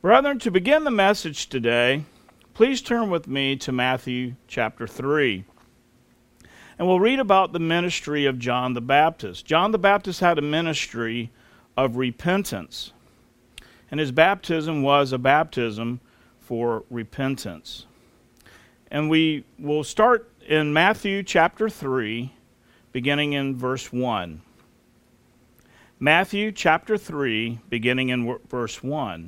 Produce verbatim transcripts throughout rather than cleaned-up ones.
Brethren, to begin the message today, please turn with me to Matthew chapter three. And we'll read about the ministry of John the Baptist. John the Baptist had a ministry of repentance. And his baptism was a baptism for repentance. And we will start in Matthew chapter three, beginning in verse one. Matthew chapter three, beginning in verse one.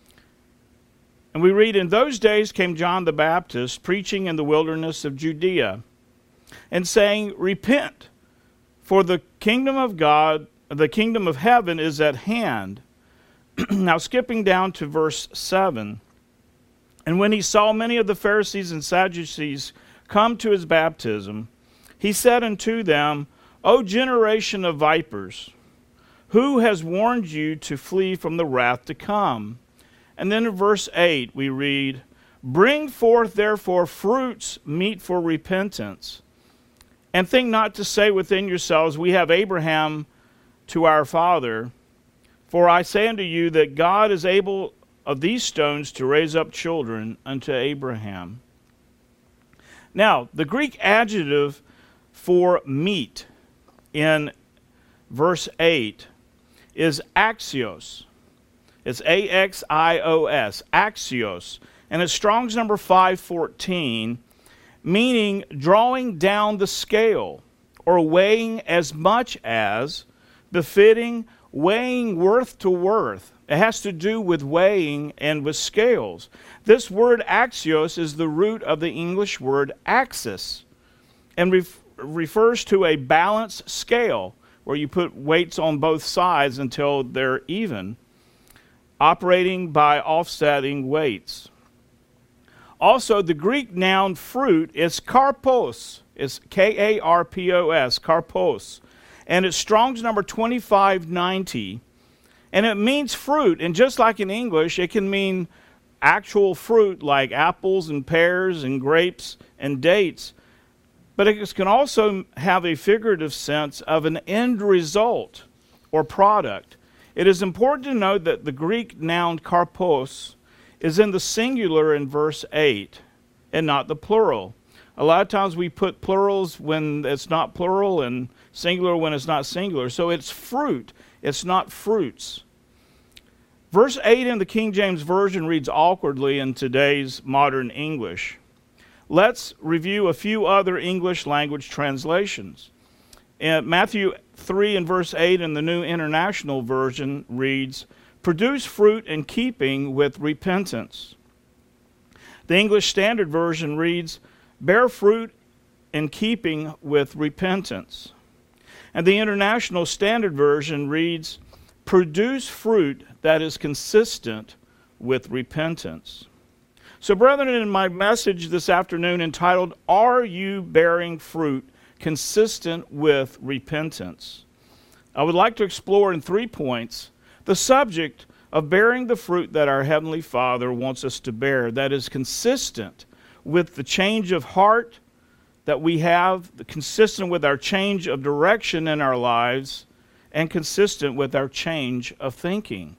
And we read, "In those days came John the Baptist, preaching in the wilderness of Judea, and saying, Repent, for the kingdom of God, the kingdom of heaven is at hand." Now skipping down to verse seven. "And when he saw many of the Pharisees and Sadducees come to his baptism, he said unto them, O generation of vipers, who has warned you to flee from the wrath to come? And then in verse eight we read, Bring forth therefore fruits meet for repentance, and think not to say within yourselves, We have Abraham to our father. For I say unto you that God is able of these stones to raise up children unto Abraham." Now, the Greek adjective for meat in verse eight is axios. It's A X I O S, axios. And it's Strong's number five fourteen, meaning drawing down the scale, or weighing as much as, befitting, weighing worth to worth. It has to do with weighing and with scales. This word axios is the root of the English word axis, and ref- refers to a balanced scale, where you put weights on both sides until they're even, operating by offsetting weights. Also, the Greek noun fruit is karpos. It's K A R P O S, karpos. And it's Strong's number twenty-five ninety. And it means fruit. And just like in English, it can mean actual fruit like apples and pears and grapes and dates. But it can also have a figurative sense of an end result or product. It is important to note that the Greek noun karpos is in the singular in verse eight and not the plural. A lot of times we put plurals when it's not plural and singular when it's not singular. So it's fruit. It's not fruits. Verse eight in the King James Version reads awkwardly in today's modern English. Let's review a few other English language translations. In Matthew three and verse eight in the New International Version reads, Produce fruit in keeping with repentance. The English Standard Version reads, Bear fruit in keeping with repentance. And the International Standard Version reads, Produce fruit that is consistent with repentance. So, brethren, in my message this afternoon entitled, Are You Bearing Fruit Consistent with Repentance? I would like to explore in three points the subject of bearing the fruit that our Heavenly Father wants us to bear, that is consistent with the change of heart that we have, consistent with our change of direction in our lives, and consistent with our change of thinking.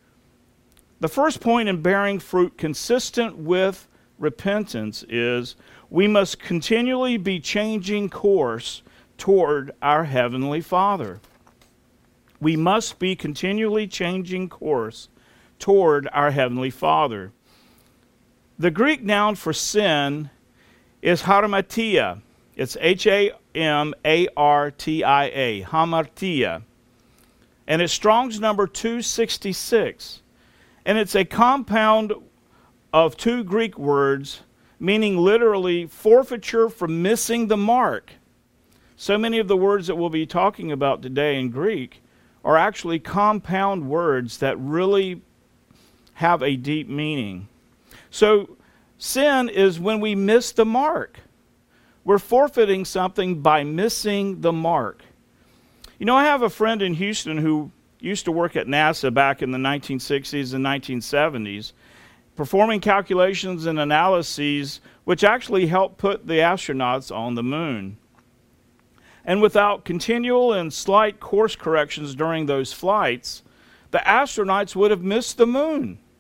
The first point in bearing fruit consistent with repentance is we must continually be changing course toward our Heavenly Father. We must be continually changing course toward our Heavenly Father. The Greek noun for sin is hamartia. It's H A M A R T I A, hamartia. And it's Strong's number two sixty-six. And it's a compound of two Greek words, meaning literally forfeiture for missing the mark. So many of the words that we'll be talking about today in Greek are actually compound words that really have a deep meaning. So sin is when we miss the mark. We're forfeiting something by missing the mark. You know, I have a friend in Houston who used to work at NASA back in the nineteen sixties and nineteen seventies, performing calculations and analyses which actually helped put the astronauts on the moon. And without continual and slight course corrections during those flights, the astronauts would have missed the moon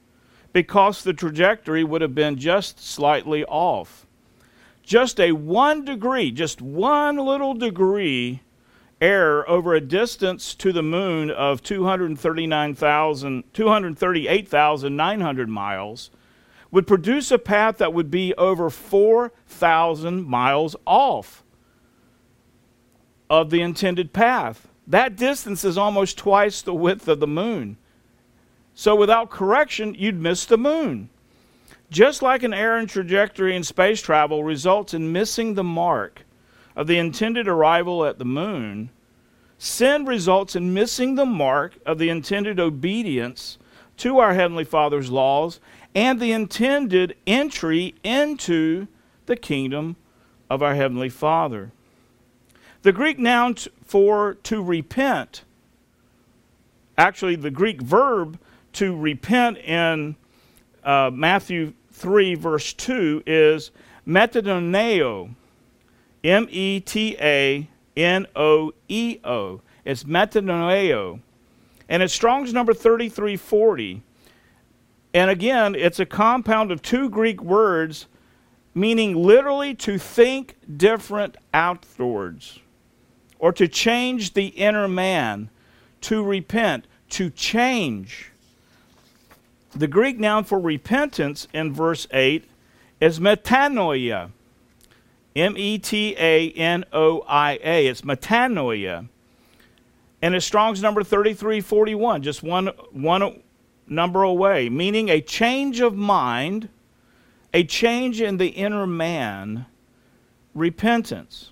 because the trajectory would have been just slightly off. Just a one degree, just one little degree error over a distance to the moon of two hundred thirty-nine thousand, two hundred thirty-eight thousand nine hundred miles would produce a path that would be over four thousand miles off of the intended path. That distance is almost twice the width of the moon. So without correction, you'd miss the moon. Just like an error in trajectory in space travel results in missing the mark of the intended arrival at the moon, sin results in missing the mark of the intended obedience to our Heavenly Father's laws and the intended entry into the kingdom of our Heavenly Father. The Greek noun t- for to repent, actually the Greek verb to repent in uh, Matthew three verse two is metanoeo, M E T A N O E O. It's metanoeo. And it's Strong's number thirty-three forty. And again, it's a compound of two Greek words meaning literally to think different outwards, or to change the inner man, to repent, to change. The Greek noun for repentance in verse eight is metanoia. M E T A N O I A. It's metanoia. And it's Strong's number thirty-three forty-one, just one, one number away, meaning a change of mind, a change in the inner man, repentance.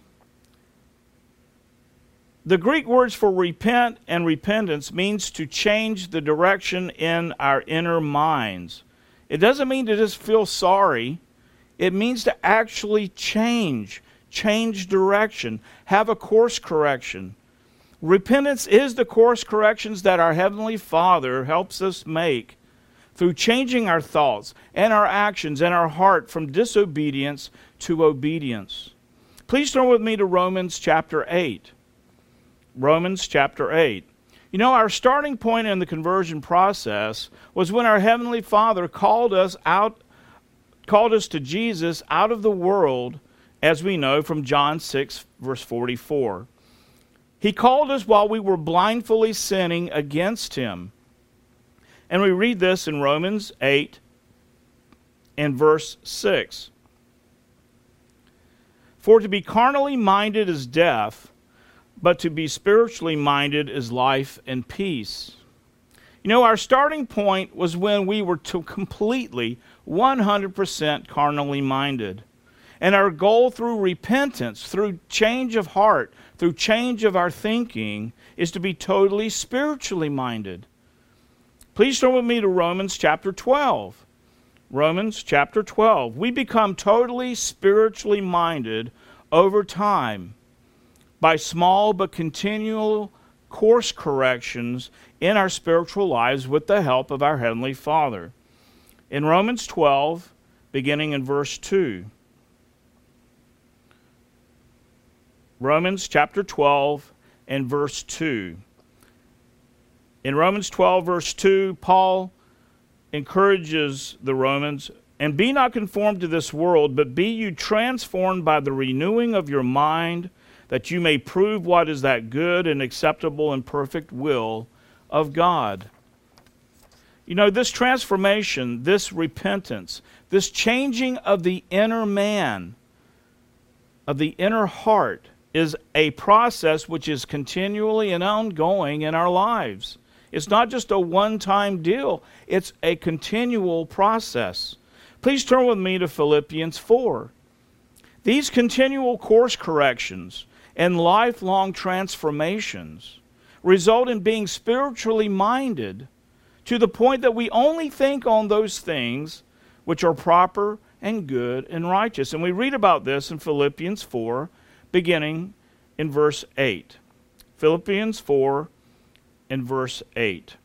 The Greek words for repent and repentance means to change the direction in our inner minds. It doesn't mean to just feel sorry. It means to actually change, change direction, have a course correction. Repentance is the course corrections that our Heavenly Father helps us make through changing our thoughts and our actions and our heart from disobedience to obedience. Please turn with me to Romans chapter eight. Romans chapter eight. You know, our starting point in the conversion process was when our Heavenly Father called us out, called us to Jesus out of the world, as we know from John six, verse forty-four. He called us while we were blindly sinning against Him. And we read this in Romans eight and verse six. For to be carnally minded is death, but to be spiritually minded is life and peace. You know, our starting point was when we were to completely, one hundred percent carnally minded. And our goal through repentance, through change of heart, through change of our thinking, is to be totally spiritually minded. Please turn with me to Romans chapter twelve. Romans chapter twelve. We become totally spiritually minded over time by small but continual course corrections in our spiritual lives with the help of our Heavenly Father. In Romans twelve, beginning in verse two. Romans chapter twelve and verse two. In Romans twelve, verse two, Paul encourages the Romans, and be not conformed to this world, but be you transformed by the renewing of your mind, that you may prove what is that good and acceptable and perfect will of God. You know, this transformation, this repentance, this changing of the inner man, of the inner heart, is a process which is continually and ongoing in our lives. It's not just a one-time deal. It's a continual process. Please turn with me to Philippians four. These continual course corrections and lifelong transformations result in being spiritually minded to the point that we only think on those things which are proper and good and righteous. And we read about this in Philippians four, beginning in verse eight. Philippians four and verse eight.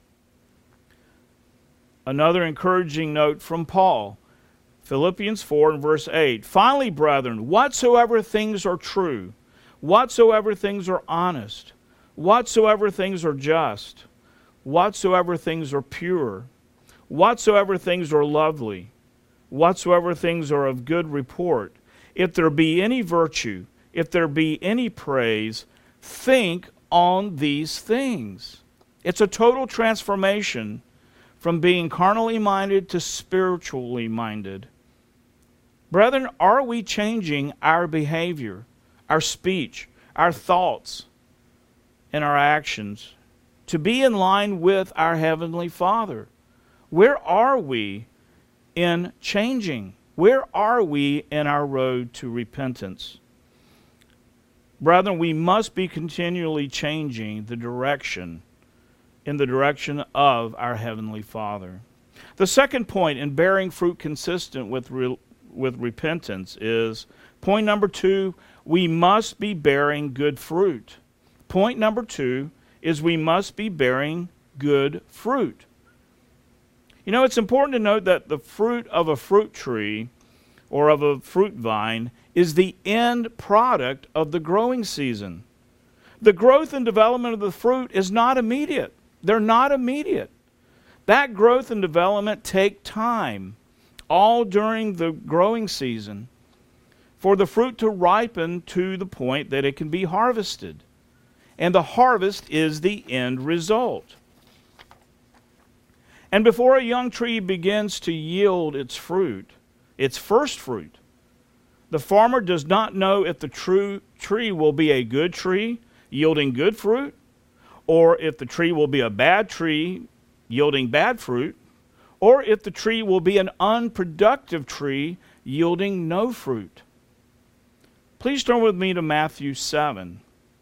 Another encouraging note from Paul. Philippians four and verse eight. Finally, brethren, whatsoever things are true, whatsoever things are honest, whatsoever things are just, whatsoever things are pure, whatsoever things are lovely, whatsoever things are of good report, if there be any virtue, if there be any praise, think on these things. It's a total transformation from being carnally minded to spiritually minded. Brethren, are we changing our behavior, our speech, our thoughts, and our actions to be in line with our Heavenly Father? Where are we in changing? Where are we in our road to repentance? Brethren, we must be continually changing the direction, in the direction of our Heavenly Father. The second point in bearing fruit consistent with, re, with repentance is, point number two, we must be bearing good fruit. Point number two is we must be bearing good fruit. You know, it's important to note that the fruit of a fruit tree or of a fruit vine is the end product of the growing season. The growth and development of the fruit is not immediate. They're not immediate. That growth and development take time, all during the growing season, for the fruit to ripen to the point that it can be harvested. And the harvest is the end result. And before a young tree begins to yield its fruit, its first fruit, the farmer does not know if the true tree will be a good tree, yielding good fruit, or if the tree will be a bad tree, yielding bad fruit, or if the tree will be an unproductive tree, yielding no fruit. Please turn with me to Matthew seven.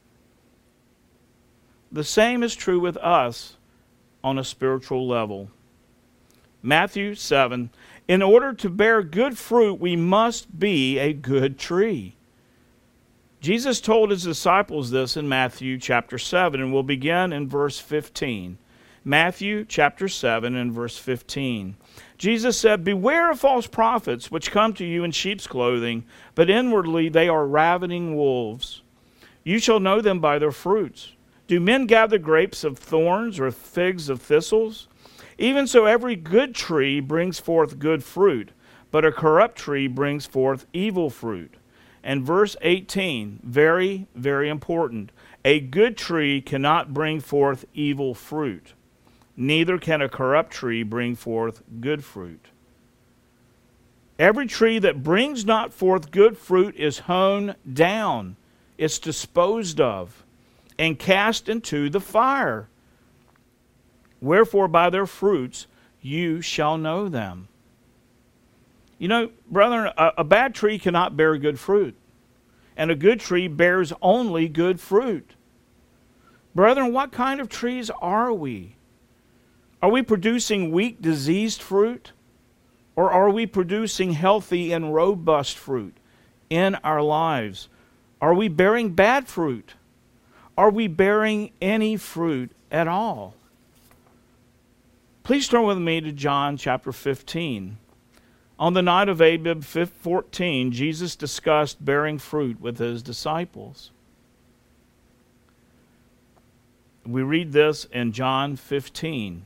The same is true with us on a spiritual level. Matthew seven. In order to bear good fruit, we must be a good tree. Jesus told his disciples this in Matthew chapter seven, and we'll begin in verse fifteen. Matthew chapter seven and verse fifteen. Jesus said, "Beware of false prophets, which come to you in sheep's clothing, but inwardly they are ravening wolves. You shall know them by their fruits. Do men gather grapes of thorns or figs of thistles? Even so every good tree brings forth good fruit, but a corrupt tree brings forth evil fruit." And verse eighteen, very, very important. A good tree cannot bring forth evil fruit. Neither can a corrupt tree bring forth good fruit. Every tree that brings not forth good fruit is hewn down, it's disposed of, and cast into the fire. Wherefore by their fruits you shall know them. You know, brethren, a, a bad tree cannot bear good fruit, and a good tree bears only good fruit. Brethren, what kind of trees are we? Are we producing weak, diseased fruit? Or are we producing healthy and robust fruit in our lives? Are we bearing bad fruit? Are we bearing any fruit at all? Please turn with me to John chapter fifteen. On the night of Abib fourteen, Jesus discussed bearing fruit with his disciples. We read this in John fifteen.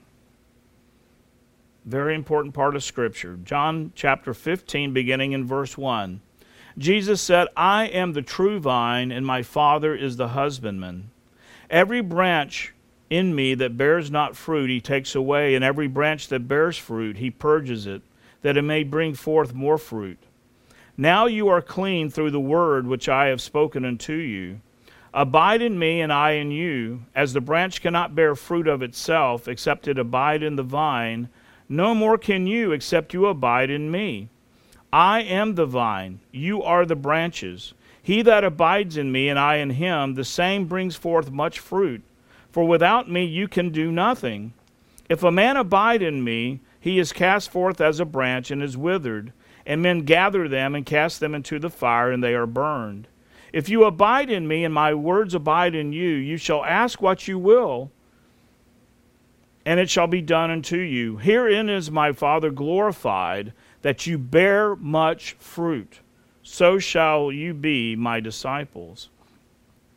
Very important part of Scripture. John chapter fifteen, beginning in verse one. Jesus said, "I am the true vine, and my Father is the husbandman. Every branch in me that bears not fruit he takes away, and every branch that bears fruit he purges it, that it may bring forth more fruit. Now you are clean through the word which I have spoken unto you. Abide in me, and I in you. As the branch cannot bear fruit of itself, except it abide in the vine, no more can you, except you abide in me. I am the vine, you are the branches. He that abides in me, and I in him, the same brings forth much fruit. For without me you can do nothing. If a man abide in me, he is cast forth as a branch and is withered, and men gather them and cast them into the fire, and they are burned. If you abide in me, and my words abide in you, you shall ask what you will, and it shall be done unto you. Herein is my Father glorified, that you bear much fruit. So shall you be my disciples."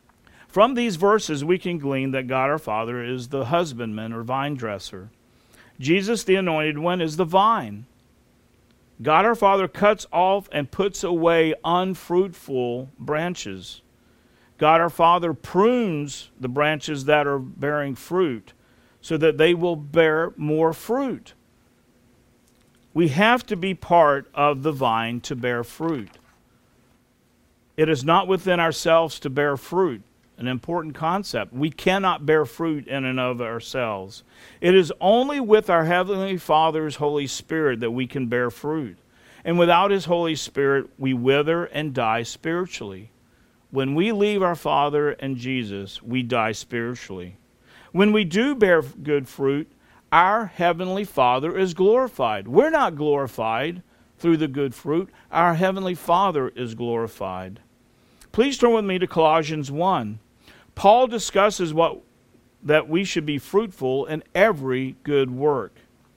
From these verses we can glean that God our Father is the husbandman or vine dresser. Jesus, the Anointed One, is the vine. God our Father cuts off and puts away unfruitful branches. God our Father prunes the branches that are bearing fruit so that they will bear more fruit. We have to be part of the vine to bear fruit. It is not within ourselves to bear fruit. An important concept. We cannot bear fruit in and of ourselves. It is only with our Heavenly Father's Holy Spirit that we can bear fruit. And without His Holy Spirit, we wither and die spiritually. When we leave our Father and Jesus, we die spiritually. When we do bear good fruit, our Heavenly Father is glorified. We're not glorified through the good fruit. Our Heavenly Father is glorified. Please turn with me to Colossians one. Paul discusses what that we should be fruitful in every good work.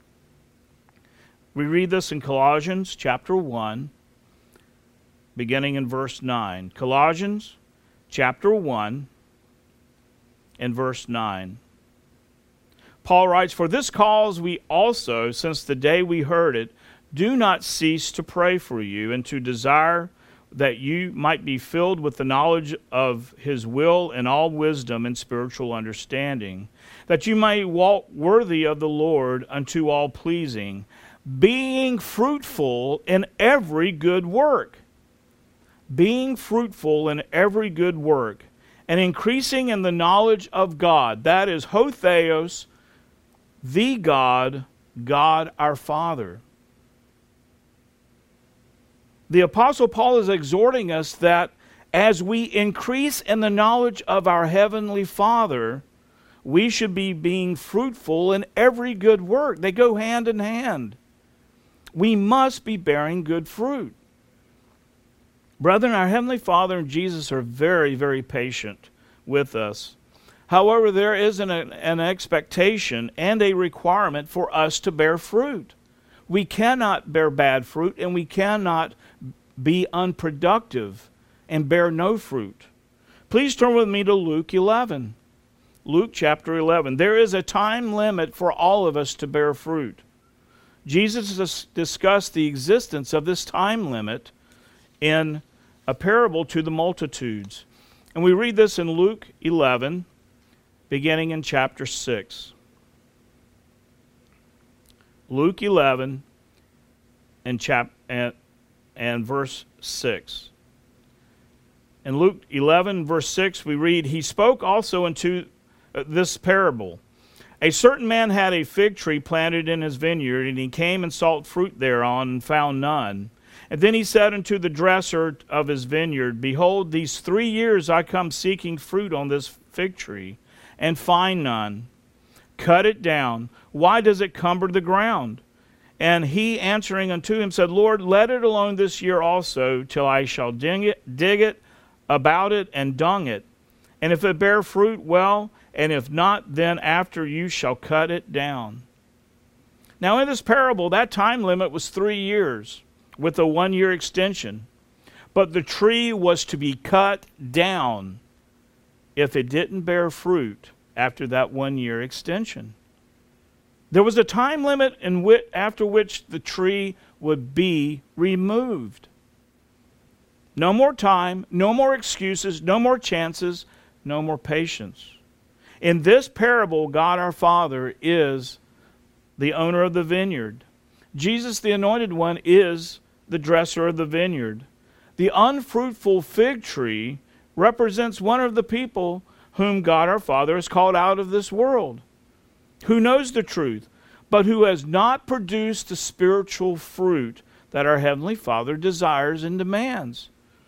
We read this in Colossians chapter one, beginning in verse nine. Colossians chapter one and verse nine. Paul writes, "For this cause we also, since the day we heard it, do not cease to pray for you and to desire that you might be filled with the knowledge of His will and all wisdom and spiritual understanding, that you may walk worthy of the Lord unto all pleasing, being fruitful in every good work." Being fruitful in every good work, and increasing in the knowledge of God. That is ho theos, the God, God our Father. The Apostle Paul is exhorting us that as we increase in the knowledge of our Heavenly Father, we should be being fruitful in every good work. They go hand in hand. We must be bearing good fruit. Brethren, our Heavenly Father and Jesus are very, very patient with us. However, there is an, an expectation and a requirement for us to bear fruit. We cannot bear bad fruit, and we cannot be unproductive and bear no fruit. Please turn with me to Luke eleven. Luke chapter eleven. There is a time limit for all of us to bear fruit. Jesus has discussed the existence of this time limit in a parable to the multitudes. And we read this in Luke eleven, beginning in chapter six. Luke eleven and, chap- and, and verse six. In Luke eleven, verse six, we read, "He spoke also into uh, this parable. A certain man had a fig tree planted in his vineyard, and he came and sought fruit thereon, and found none. And then he said unto the dresser of his vineyard, Behold, these three years I come seeking fruit on this fig tree, and find none. Cut it down. Why does it cumber the ground? And he answering unto him said, Lord, let it alone this year also, till I shall dig it, dig it, about it, and dung it. And if it bear fruit, well, and if not, then after you shall cut it down." Now in this parable, that time limit was three years, with a one-year extension. But the tree was to be cut down if it didn't bear fruit after that one-year extension. There was a time limit in which, after which the tree would be removed. No more time, no more excuses, no more chances, no more patience. In this parable, God our Father is the owner of the vineyard. Jesus, the Anointed One, is the dresser of the vineyard. The unfruitful fig tree represents one of the people whom God our Father has called out of this world, who knows the truth, but who has not produced the spiritual fruit that our Heavenly Father desires and demands.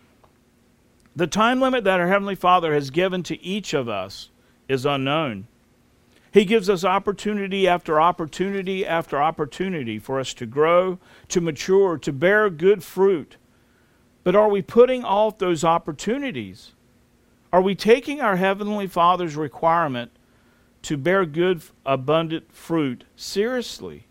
The time limit that our Heavenly Father has given to each of us is unknown. He gives us opportunity after opportunity after opportunity for us to grow, to mature, to bear good fruit. But are we putting off those opportunities? Are we taking our Heavenly Father's requirement to bear good, abundant fruit seriously?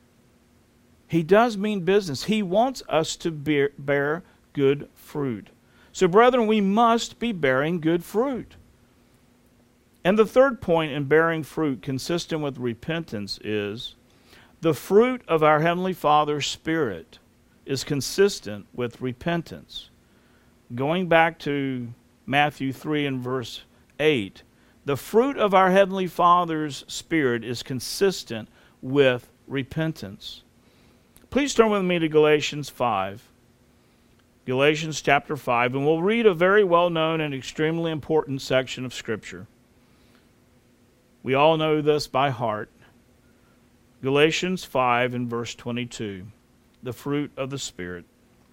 He does mean business. He wants us to bear, bear good fruit. So, brethren, we must be bearing good fruit. And the third point in bearing fruit consistent with repentance is The fruit of our Heavenly Father's Spirit is consistent with repentance. Going back to Matthew three and verse eight, the fruit of our Heavenly Father's Spirit is consistent with repentance. Please turn with me to Galatians five. Galatians chapter five, and we'll read a very well-known and extremely important section of Scripture. We all know this by heart. Galatians five and verse twenty-two, the fruit of the Spirit.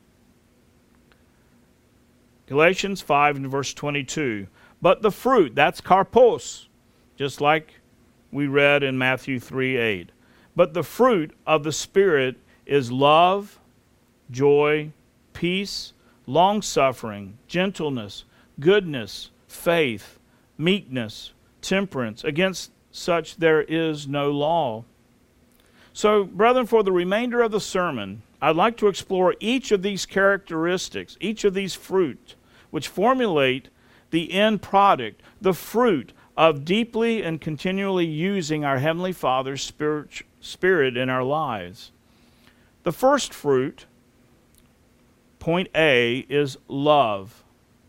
Galatians five and verse twenty-two, but the fruit, that's karpos, just like we read in Matthew three eight. But the fruit of the Spirit is love, joy, peace, long-suffering, gentleness, goodness, faith, meekness, temperance. Against such there is no law. So, brethren, for the remainder of the sermon, I'd like to explore each of these characteristics, each of these fruit, which formulate the end product, the fruit of deeply and continually using our Heavenly Father's spirit, spirit in our lives. The first fruit, point A, is love.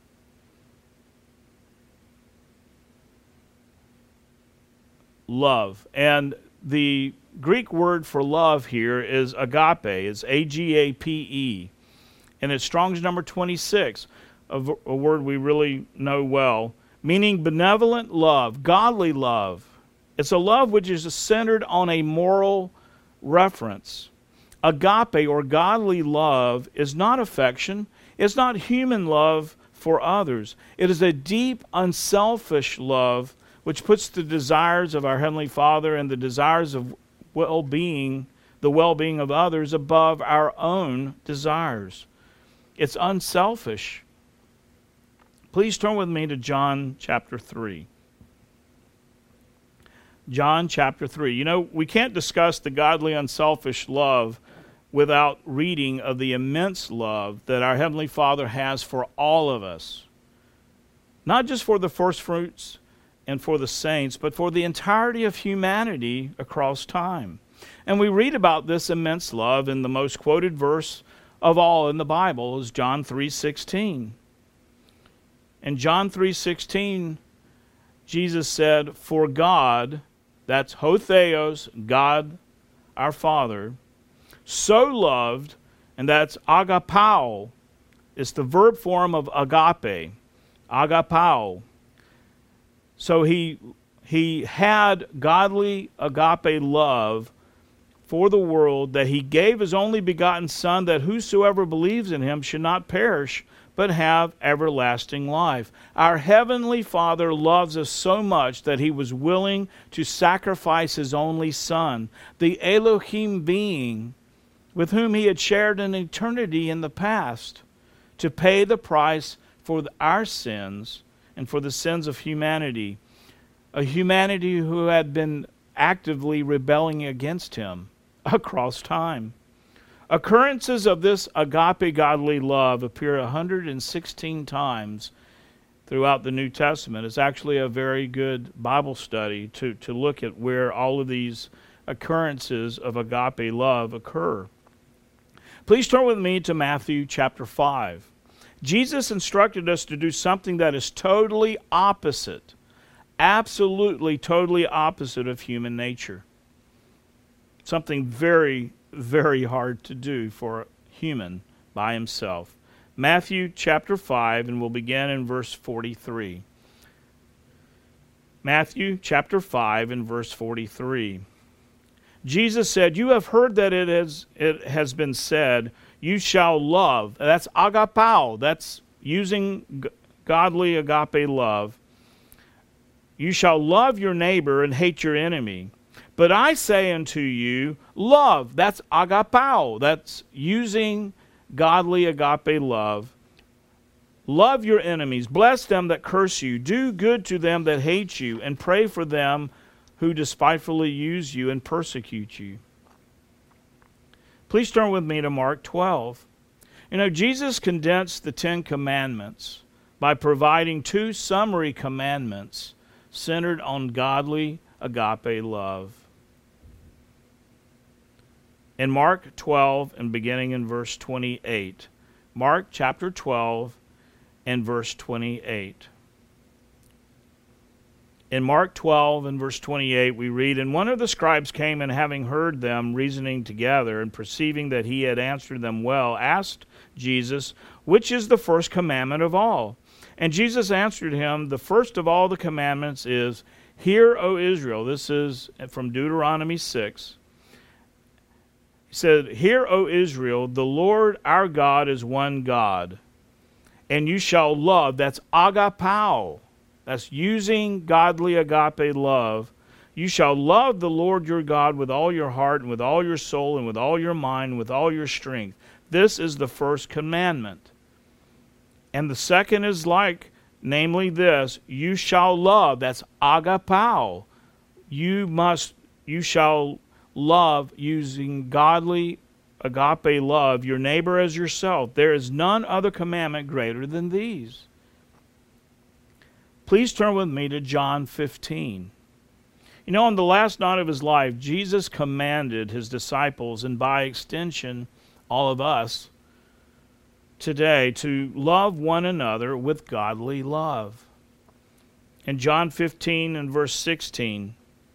Love. And the Greek word for love here is agape. It's A G A P E. And it's Strong's number twenty-six, a, a word we really know well, meaning benevolent love, godly love. It's a love which is centered on a moral reference. Agape, or godly love, is not affection. It's not human love for others. It is a deep, unselfish love which puts the desires of our Heavenly Father and the desires of well-being, the well-being of others above our own desires. It's unselfish. Please turn with me to John chapter three. John chapter three. You know, we can't discuss the godly, unselfish love without reading of the immense love that our Heavenly Father has for all of us. Not just for the first fruits and for the saints, but for the entirety of humanity across time. And we read about this immense love in the most quoted verse of all in the Bible is John three sixteen. In John three sixteen, Jesus said, "For God," that's ho theos, God our Father, "so loved," and that's agapao. It's the verb form of agape, agapao. So he he had godly agape love for the world, that he gave his only begotten Son, that whosoever believes in him should not perish, but have everlasting life. Our Heavenly Father loves us so much that he was willing to sacrifice his only Son, the Elohim being, with whom he had shared an eternity in the past, to pay the price for our sins and for the sins of humanity, a humanity who had been actively rebelling against him across time. Occurrences of this agape godly love appear one hundred sixteen times throughout the New Testament. It's actually a very good Bible study to, to look at where all of these occurrences of agape love occur. Please turn with me to Matthew chapter five. Jesus instructed us to do something that is totally opposite, absolutely totally opposite of human nature. Something very, very hard to do for a human by himself. Matthew chapter five, and we'll begin in verse forty-three. Matthew chapter five and verse forty-three. Jesus said, "You have heard that it has, it has been said, you shall love." That's agapao. That's using g- godly agape love. "You shall love your neighbor and hate your enemy. But I say unto you, love." That's agapao. That's using godly agape love. "Love your enemies. Bless them that curse you. Do good to them that hate you. And pray for them who despitefully use you and persecute you." Please turn with me to Mark twelve. You know, Jesus condensed the Ten Commandments by providing two summary commandments centered on godly agape love. in Mark twelve and beginning in verse twenty-eight. Mark chapter twelve and verse twenty-eight. In Mark twelve and verse twenty-eight we read, "And one of the scribes came, and having heard them reasoning together, and perceiving that he had answered them well, asked Jesus, Which is the first commandment of all? And Jesus answered him, The first of all the commandments is, Hear, O Israel." This is from Deuteronomy six. He said, "Hear, O Israel, the Lord our God is one God, and you shall love," that's agapao, that's using godly agape love, "you shall love the Lord your God with all your heart and with all your soul and with all your mind and with all your strength." This is the first commandment. And the second is like, namely this, "You shall love," that's agapao. You must, you shall love using godly agape love your neighbor as yourself. There is none other commandment greater than these. Please turn with me to John fifteen. You know, on the last night of his life, Jesus commanded his disciples, and by extension, all of us today, to love one another with godly love. In John fifteen and verse sixteen,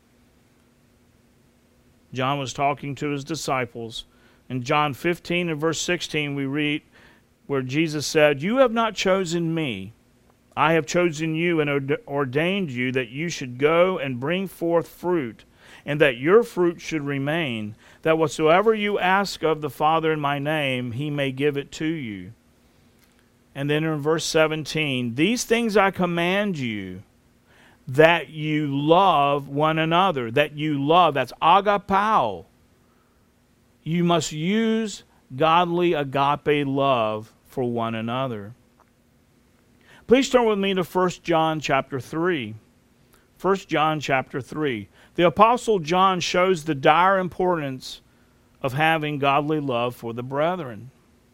John was talking to his disciples. In John fifteen and verse sixteen, we read where Jesus said, "You have not chosen me. I have chosen you and ordained you that you should go and bring forth fruit, and that your fruit should remain, that whatsoever you ask of the Father in my name, he may give it to you." And then in verse seventeen, "These things I command you, that you love one another," that you love, that's agapao. You must use godly agape love for one another. Please turn with me to First John chapter three. First John chapter three. The Apostle John shows the dire importance of having godly love for the brethren.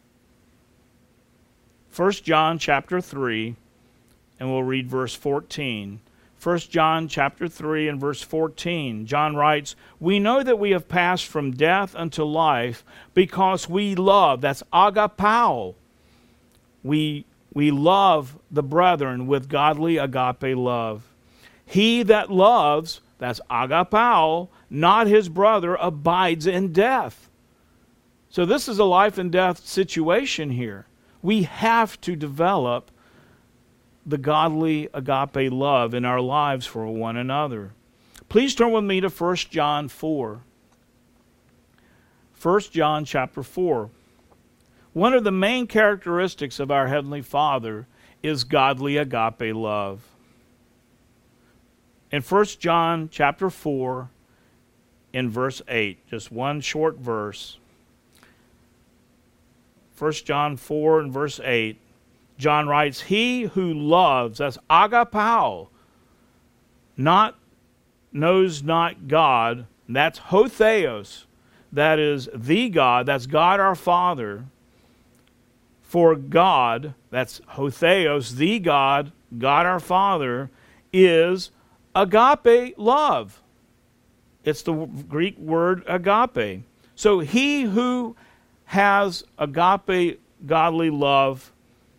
First John chapter three, and we'll read verse fourteen. First John chapter three and verse fourteen, John writes, "We know that we have passed from death unto life because we love," that's agapao. We, we love the brethren with godly agape love. "He that loves," that's agapao, "not his brother abides in death." So this is a life and death situation here. We have to develop the godly agape love in our lives for one another. Please turn with me to First John four. First John chapter four. One of the main characteristics of our Heavenly Father is godly agape love. In First John chapter four, in verse eight, just one short verse. First John four and verse eight, John writes, "He who loves," that's agapao, not knows not God, that's hotheos, that is the God, that's God our Father. For God, that's hotheos, the God, God our Father, is agape love. It's the Greek word agape. So he who has agape godly love,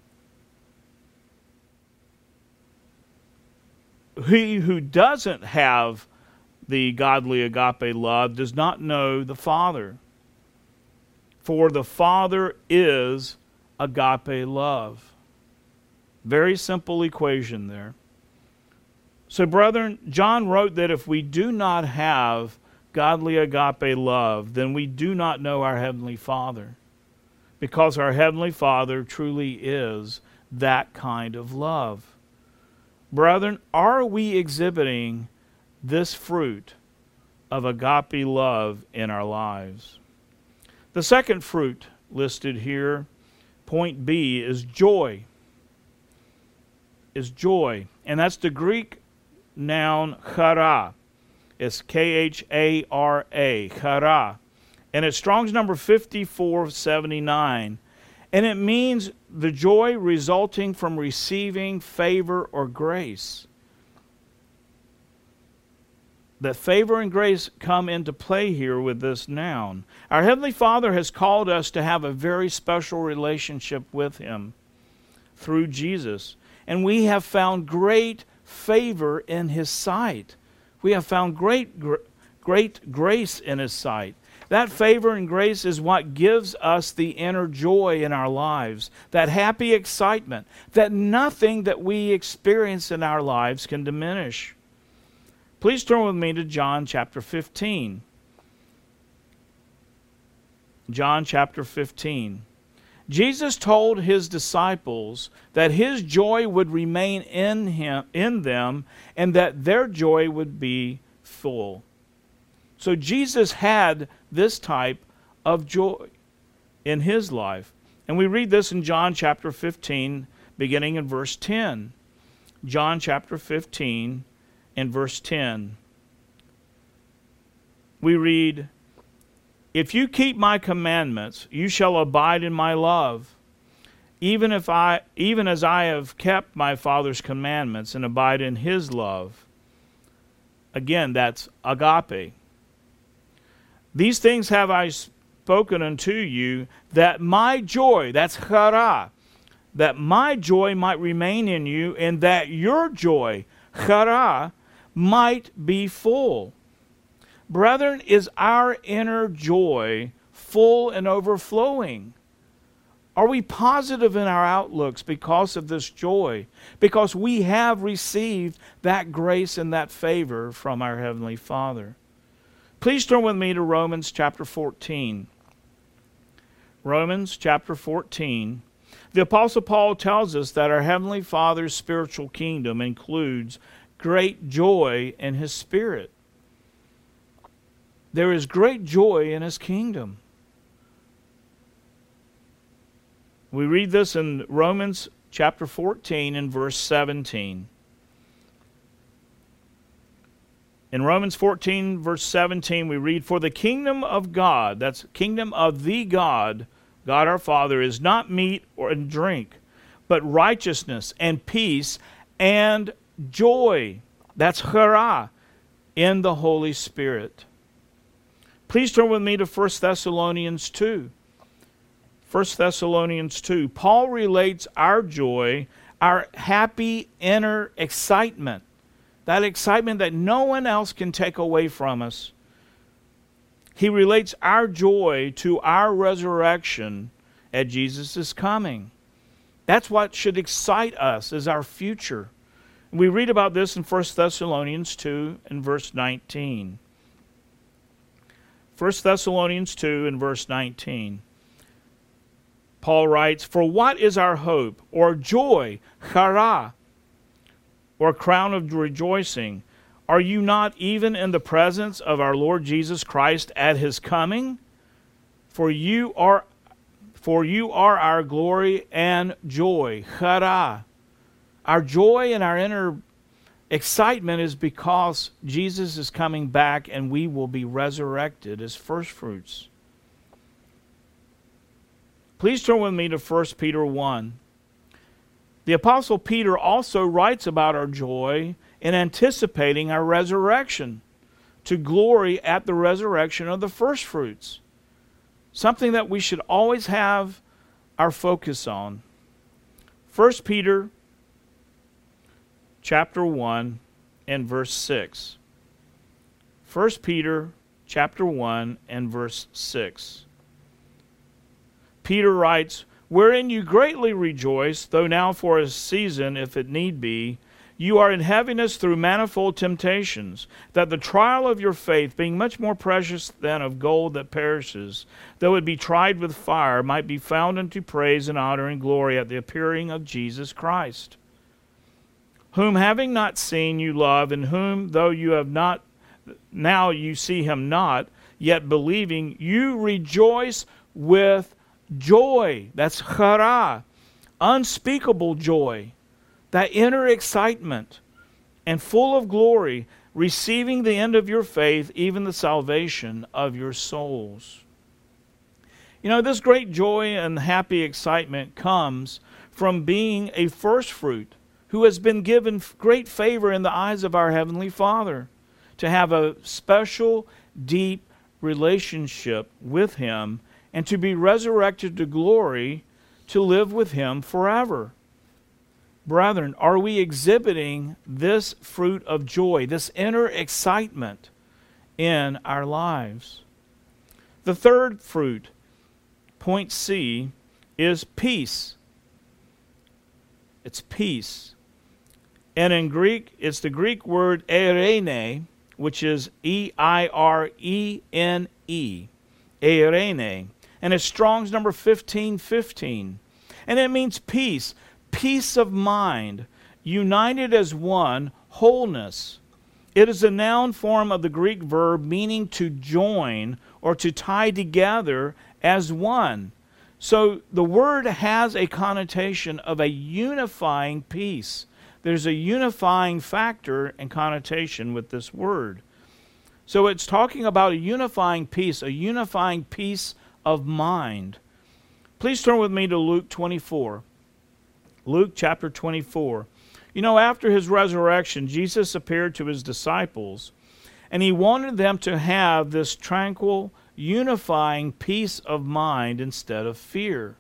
he who doesn't have the godly agape love does not know the Father. For the Father is agape love. Very simple equation there. So, brethren, John wrote that if we do not have godly agape love, then we do not know our Heavenly Father. Because our Heavenly Father truly is that kind of love. Brethren, are we exhibiting this fruit of agape love in our lives? The second fruit listed here, point B, is joy. Is joy. And that's the Greek noun chara. It's K H A R A, chara. And it's Strong's number fifty-four seventy-nine. And it means the joy resulting from receiving favor or grace. that favor and grace come into play here with this noun. Our Heavenly Father has called us to have a very special relationship with Him through Jesus. And we have found great favor in His sight. We have found great, great grace in His sight. That favor and grace is what gives us the inner joy in our lives, that happy excitement, that nothing that we experience in our lives can diminish. Please turn with me to John chapter fifteen. John chapter fifteen. Jesus told His disciples that His joy would remain in him, in them, and that their joy would be full. So Jesus had this type of joy in His life. And we read this in John chapter fifteen, beginning in verse ten. John chapter fifteen, in verse ten. We read, "If you keep my commandments, you shall abide in my love, even if I even as I have kept my Father's commandments and abide in His love." Again, that's agape. "These things have I spoken unto you, that my joy," that's chara, "that my joy might remain in you, and that your joy," chara, "might be full." Brethren, is our inner joy full and overflowing? Are we positive in our outlooks because of this joy? Because we have received that grace and that favor from our Heavenly Father. Please turn with me to Romans chapter fourteen. Romans chapter fourteen. The Apostle Paul tells us that our Heavenly Father's spiritual kingdom includes great joy in His Spirit. There is great joy in His kingdom. We read this in Romans chapter fourteen and verse seventeen. In Romans fourteen, verse seventeen, we read, "For the kingdom of God," that's kingdom of the God, God our Father, "is not meat or drink, but righteousness and peace and joy," that's chara, "in the Holy Spirit." Please turn with me to First Thessalonians two. First Thessalonians two. Paul relates our joy, our happy inner excitement, that excitement that no one else can take away from us. He relates our joy to our resurrection at Jesus' coming. That's what should excite us, is our future. We read about this in First Thessalonians two and verse nineteen. First Thessalonians two and verse nineteen. Paul writes, "For what is our hope, or joy, chara, or crown of rejoicing? Are you not even in the presence of our Lord Jesus Christ at His coming? For you are, for you are our glory and joy," chara. Our joy and our inner excitement is because Jesus is coming back and we will be resurrected as firstfruits. Please turn with me to First Peter one. The Apostle Peter also writes about our joy in anticipating our resurrection, to glory at the resurrection of the firstfruits. Something that we should always have our focus on. First Peter chapter one and verse six. First Peter chapter one and verse six. Peter writes, "Wherein you greatly rejoice, though now for a season, if it need be, you are in heaviness through manifold temptations, that the trial of your faith, being much more precious than of gold that perishes, though it be tried with fire, might be found unto praise and honor and glory at the appearing of Jesus Christ, whom having not seen you love, and whom though you have not, now you see Him not, yet believing, you rejoice with joy." That's chara, unspeakable joy, that inner excitement, and full of glory, receiving the end of your faith, even the salvation of your souls. You know, this great joy and happy excitement comes from being a first fruit who has been given great favor in the eyes of our Heavenly Father, to have a special, deep relationship with Him and to be resurrected to glory to live with Him forever. Brethren, are we exhibiting this fruit of joy, this inner excitement in our lives? The third fruit, point C, is peace. It's peace. And in Greek, it's the Greek word eirene, which is E I R E N E. Eirene. And it's Strong's number fifteen fifteen. And it means peace. Peace of mind. United as one. Wholeness. It is a noun form of the Greek verb meaning to join or to tie together as one. So the word has a connotation of a unifying peace. There's a unifying factor and connotation with this word. So it's talking about a unifying peace, a unifying peace of mind. Please turn with me to Luke twenty-four. Luke chapter twenty-four. You know, after His resurrection, Jesus appeared to His disciples, and He wanted them to have this tranquil, unifying peace of mind instead of fear.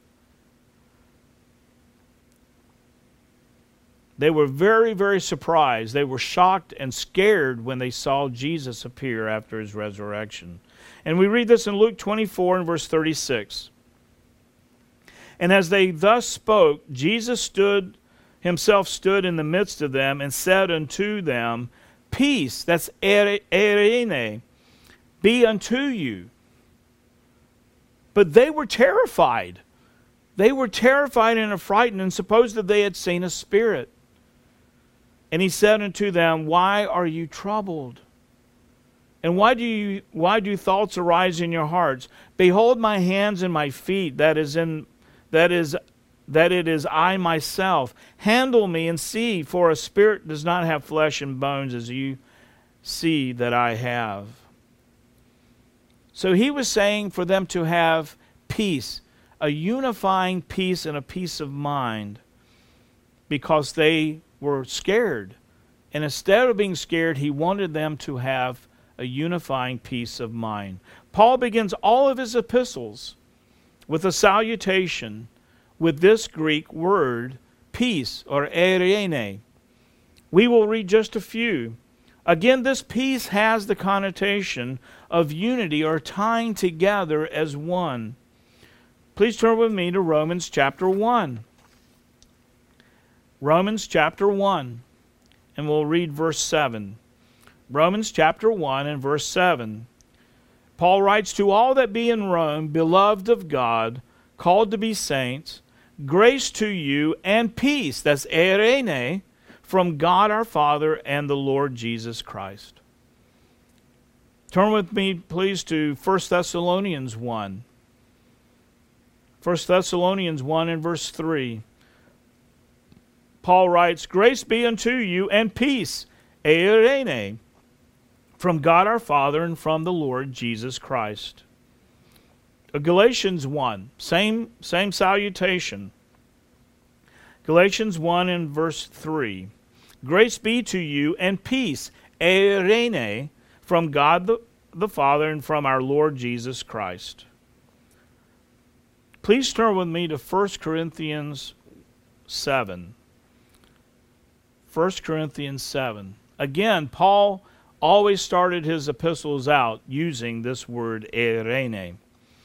They were very, very surprised. They were shocked and scared when they saw Jesus appear after His resurrection. And we read this in Luke twenty-four and verse thirty-six. And as they thus spoke, Jesus stood, Himself stood in the midst of them and said unto them, Peace, that's eirene, be unto you. But they were terrified. They were terrified and affrighted and supposed that they had seen a spirit. And He said unto them, Why are you troubled? And why do you why do thoughts arise in your hearts? Behold my hands and my feet, that is in that is that it is I myself. Handle me and see, for a spirit does not have flesh and bones as you see that I have. So He was saying for them to have peace, a unifying peace and a peace of mind, because they were scared. And instead of being scared, He wanted them to have a unifying peace of mind. Paul begins all of his epistles with a salutation with this Greek word, peace, or eirene. We will read just a few. Again, this peace has the connotation of unity or tying together as one. Please turn with me to Romans chapter one. Romans chapter one, and we'll read verse seven. Romans chapter one and verse seven. Paul writes, To all that be in Rome, beloved of God, called to be saints, grace to you and peace, that's eirene, from God our Father and the Lord Jesus Christ. Turn with me, please, to First Thessalonians one. First Thessalonians one and verse three. Paul writes, Grace be unto you and peace, eirene, from God our Father and from the Lord Jesus Christ. Galatians one, same, same salutation. Galatians one and verse three. Grace be to you and peace, eirene, from God the, the Father and from our Lord Jesus Christ. Please turn with me to First Corinthians seven. First Corinthians seven. Again, Paul always started his epistles out using this word eirene.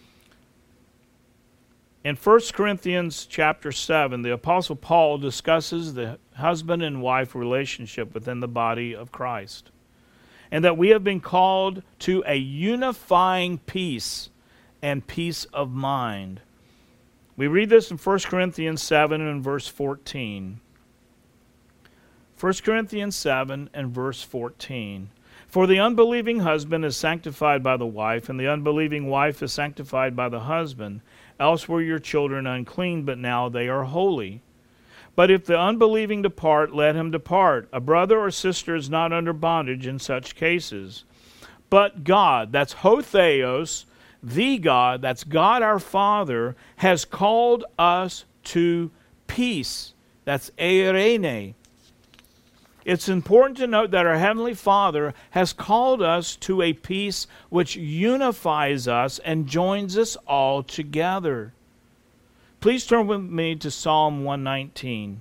In First Corinthians chapter seven, the Apostle Paul discusses the husband and wife relationship within the body of Christ, and that we have been called to a unifying peace and peace of mind. We read this in First Corinthians seven and verse fourteen. First Corinthians seven and verse fourteen. For the unbelieving husband is sanctified by the wife, and the unbelieving wife is sanctified by the husband. Else were your children unclean, but now they are holy. But if the unbelieving depart, let him depart. A brother or sister is not under bondage in such cases. But God, that's Hotheos, the God, that's God our Father, has called us to peace. That's eirene. It's important to note that our Heavenly Father has called us to a peace which unifies us and joins us all together. Please turn with me to Psalm one nineteen.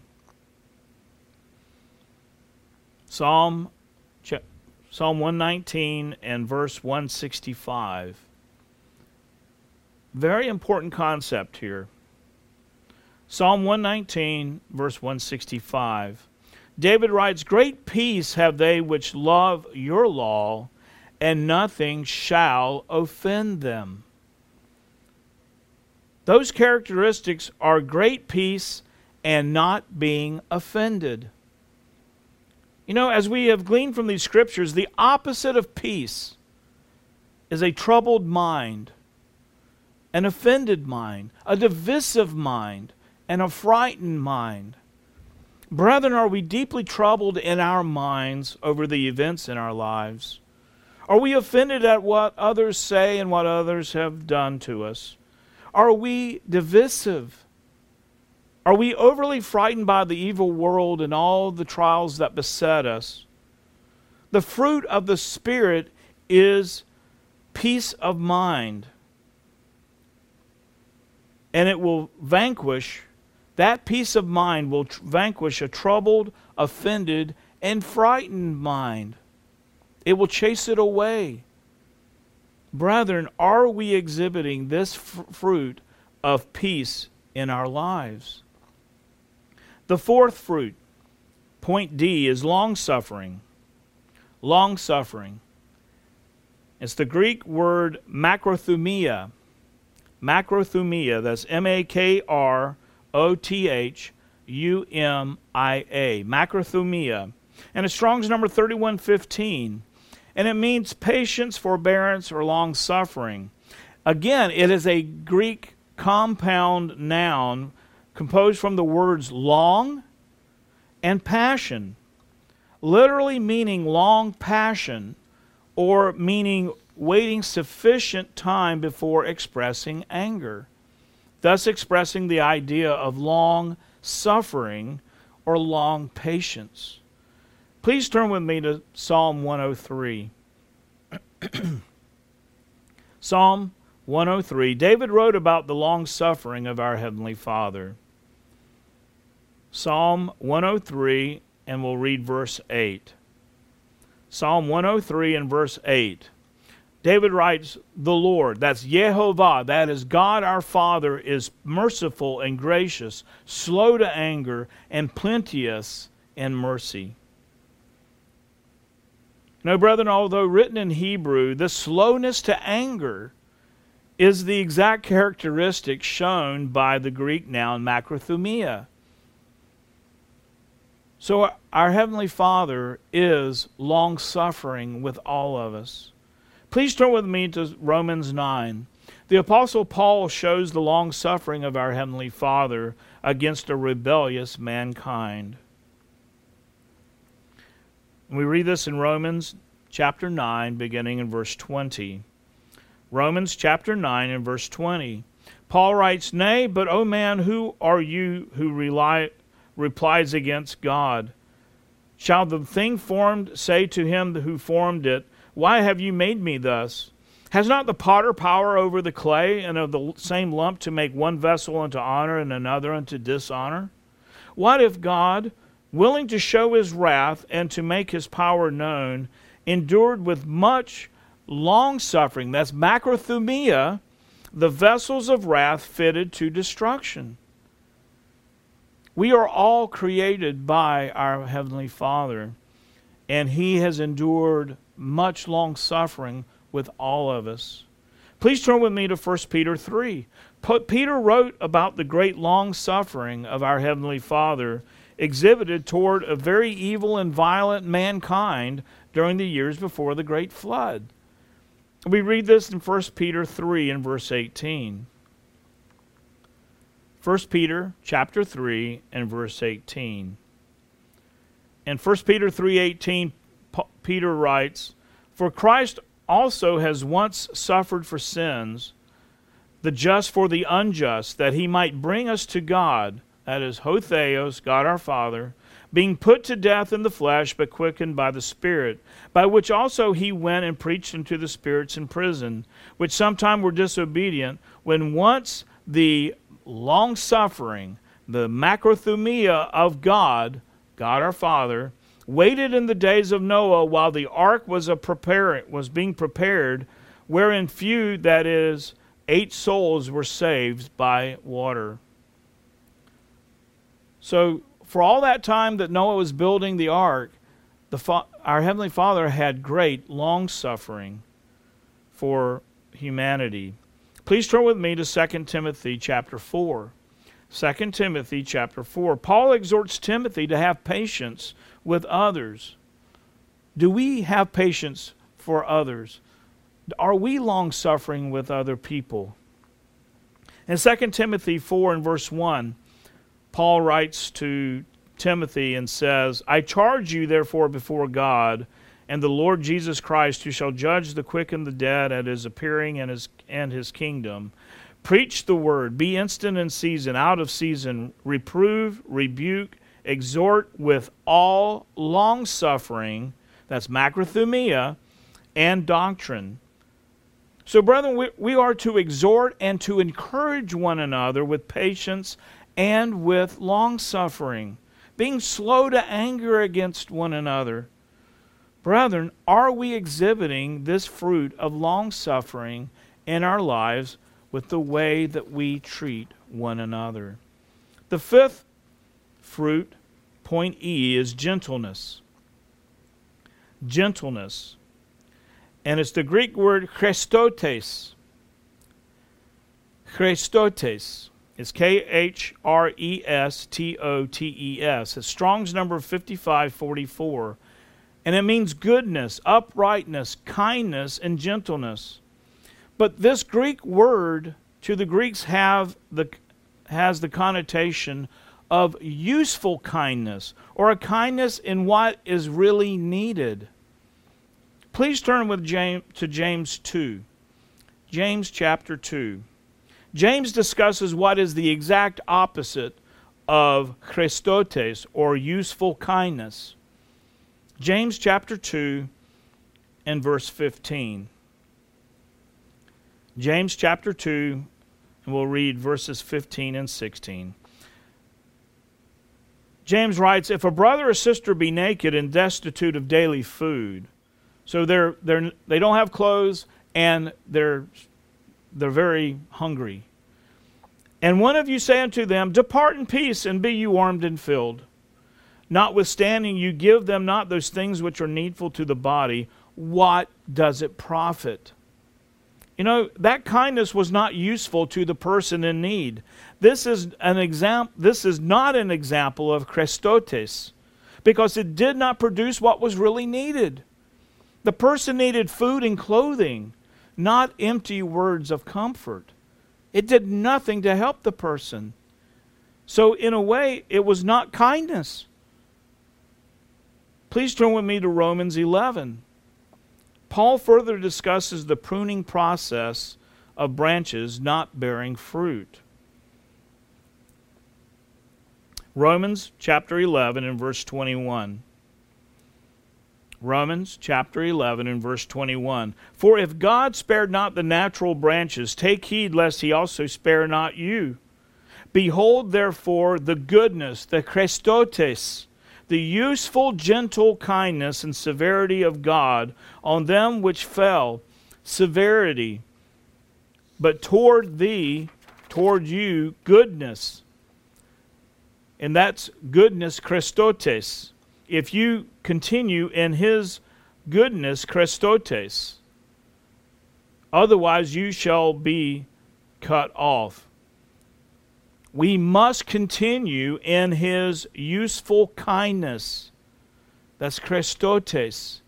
Psalm, Psalm one nineteen and verse one sixty-five. Very important concept here. Psalm one nineteen, verse one sixty-five. David writes, "Great peace have they which love your law, and nothing shall offend them." Those characteristics are great peace and not being offended. You know, as we have gleaned from these scriptures, the opposite of peace is a troubled mind, an offended mind, a divisive mind, and a frightened mind. Brethren, are we deeply troubled in our minds over the events in our lives? Are we offended at what others say and what others have done to us? Are we divisive? Are we overly frightened by the evil world and all the trials that beset us? The fruit of the Spirit is peace of mind, and it will vanquish That peace of mind will tr- vanquish a troubled, offended, and frightened mind. It will chase it away. Brethren, are we exhibiting this f- fruit of peace in our lives? The fourth fruit, point D, is long-suffering. Long-suffering. It's the Greek word makrothumia. Makrothumia, that's M A K R O T H U M I A, macrothumia. And it's Strong's number thirty-one fifteen. And it means patience, forbearance, or long-suffering. Again, it is a Greek compound noun composed from the words long and passion, literally meaning long passion, or meaning waiting sufficient time before expressing anger, thus expressing the idea of long suffering or long patience. Please turn with me to Psalm one oh three. Psalm one oh three. David wrote about the long suffering of our Heavenly Father. Psalm one oh three, and we'll read verse eight. Psalm one oh three and verse eight. David writes, "The Lord," that's Yehovah, that is God our Father, "is merciful and gracious, slow to anger, and plenteous in mercy." No, brethren, although written in Hebrew, the slowness to anger is the exact characteristic shown by the Greek noun macrothumia. So our Heavenly Father is long-suffering with all of us. Please turn with me to Romans nine. The Apostle Paul shows the long-suffering of our Heavenly Father against a rebellious mankind. We read this in Romans chapter nine, beginning in verse twenty. Romans chapter nine and verse twenty. Paul writes, "Nay, but, O man, who are you who rely, replies against God? Shall the thing formed say to him who formed it, Why have you made me thus? Has not the potter power over the clay, and of the same lump to make one vessel unto honor and another unto dishonor? What if God, willing to show his wrath and to make his power known, endured with much long-suffering," that's macrothumia, "the vessels of wrath fitted to destruction?" We are all created by our Heavenly Father, and He has endured much long-suffering with all of us. Please turn with me to First Peter three. Peter wrote about the great long-suffering of our Heavenly Father exhibited toward a very evil and violent mankind during the years before the great flood. We read this in First Peter three and verse eighteen. First Peter chapter three and verse eighteen. In First Peter three eighteen, Peter writes, "For Christ also has once suffered for sins, the just for the unjust, that he might bring us to God," that is, ho theos, God our Father, being put to death in the flesh, but quickened by the Spirit, by which also he went and preached unto the spirits in prison, which sometime were disobedient, when once the long-suffering, the macrothumia of God, God our Father, waited in the days of Noah while the ark was a prepare, was being prepared, wherein few, that is, eight souls were saved by water. So, for all that time that Noah was building the ark, the fa- our Heavenly Father had great long-suffering for humanity. Please turn with me to Second Timothy chapter four. Second Timothy chapter four. Paul exhorts Timothy to have patience with others. Do we have patience for others? Are we long-suffering with other people? In Second Timothy four and verse one, Paul writes to Timothy and says, I charge you therefore before God and the Lord Jesus Christ, who shall judge the quick and the dead at his appearing and his, and his kingdom. Preach the word, be instant in season, out of season, reprove, rebuke, exhort with all long-suffering, that's macrothumia, and doctrine. So, brethren, we, we are to exhort and to encourage one another with patience and with long-suffering, being slow to anger against one another. Brethren, are we exhibiting this fruit of long-suffering in our lives with the way that we treat one another? The fifth fruit, point E, is gentleness. Gentleness. And it's the Greek word chrestotes. Chrestotes. It's K H R E S T O T E S. It's Strong's number fifty-five forty-four. And it means goodness, uprightness, kindness, and gentleness. But this Greek word to the Greeks have the, has the connotation of useful kindness, or a kindness in what is really needed. Please turn with James to James two. James chapter two. James discusses what is the exact opposite of chrestotes, or useful kindness. James chapter two and verse fifteen. James chapter two, and we'll read verses fifteen and sixteen. James writes, if a brother or sister be naked and destitute of daily food, so they're, they're, they don't have clothes and they're, they're very hungry, and one of you say unto them, depart in peace, and be you warmed and filled. Notwithstanding, you give them not those things which are needful to the body, what does it profit? You know, that kindness was not useful to the person in need. This is an example. This is not an example of chrestotes, because it did not produce what was really needed. The person needed food and clothing, not empty words of comfort. It did nothing to help the person. So in a way, it was not kindness. Please turn with me to Romans eleven. Paul further discusses the pruning process of branches not bearing fruit. Romans chapter eleven and verse twenty-one. Romans chapter eleven and verse twenty-one. For if God spared not the natural branches, take heed lest he also spare not you. Behold therefore the goodness, the chrestotes, the useful gentle kindness and severity of God on them which fell, severity, but toward thee, toward you, goodness. And that's goodness, chrestotes. If you continue in his goodness, chrestotes, otherwise you shall be cut off. We must continue in his useful kindness. That's chrestotes.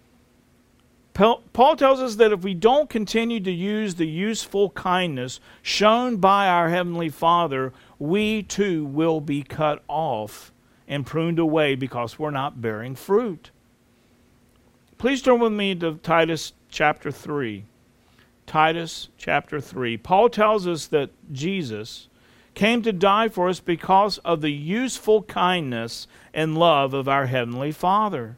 Paul tells us that if we don't continue to use the useful kindness shown by our Heavenly Father, we too will be cut off and pruned away because we're not bearing fruit. Please turn with me to Titus chapter three. Titus chapter three. Paul tells us that Jesus came to die for us because of the useful kindness and love of our Heavenly Father.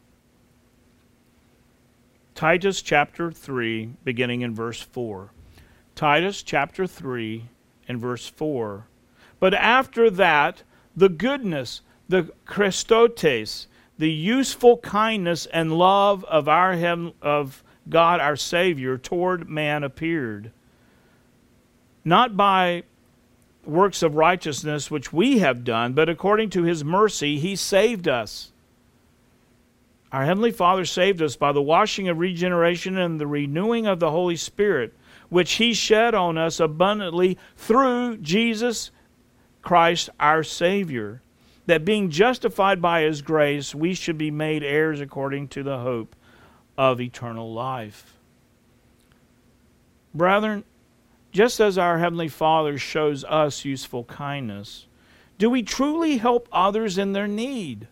Titus chapter three, beginning in verse four. Titus chapter three and verse four. But after that, the goodness, the Christotes, the useful kindness and love of our heaven, of God our Savior toward man appeared, not by works of righteousness which we have done, but according to his mercy he saved us. Our Heavenly Father saved us by the washing of regeneration and the renewing of the Holy Spirit, which he shed on us abundantly through Jesus Christ our Savior, that being justified by his grace, we should be made heirs according to the hope of eternal life. Brethren, just as our Heavenly Father shows us useful kindness, do we truly help others in their need?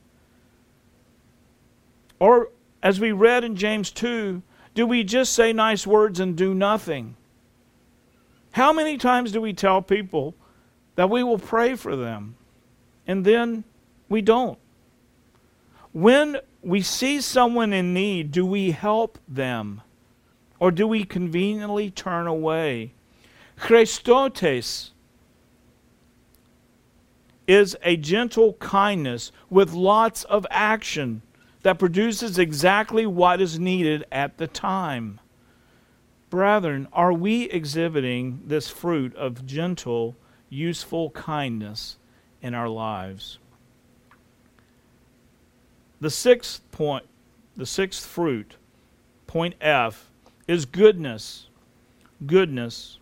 Or, as we read in James two, do we just say nice words and do nothing? How many times do we tell people that we will pray for them, and then we don't? When we see someone in need, do we help them, or do we conveniently turn away? Christotes is a gentle kindness with lots of action that produces exactly what is needed at the time. Brethren, are we exhibiting this fruit of gentle, useful kindness in our lives? The sixth point, the sixth fruit, point F, is goodness. Goodness.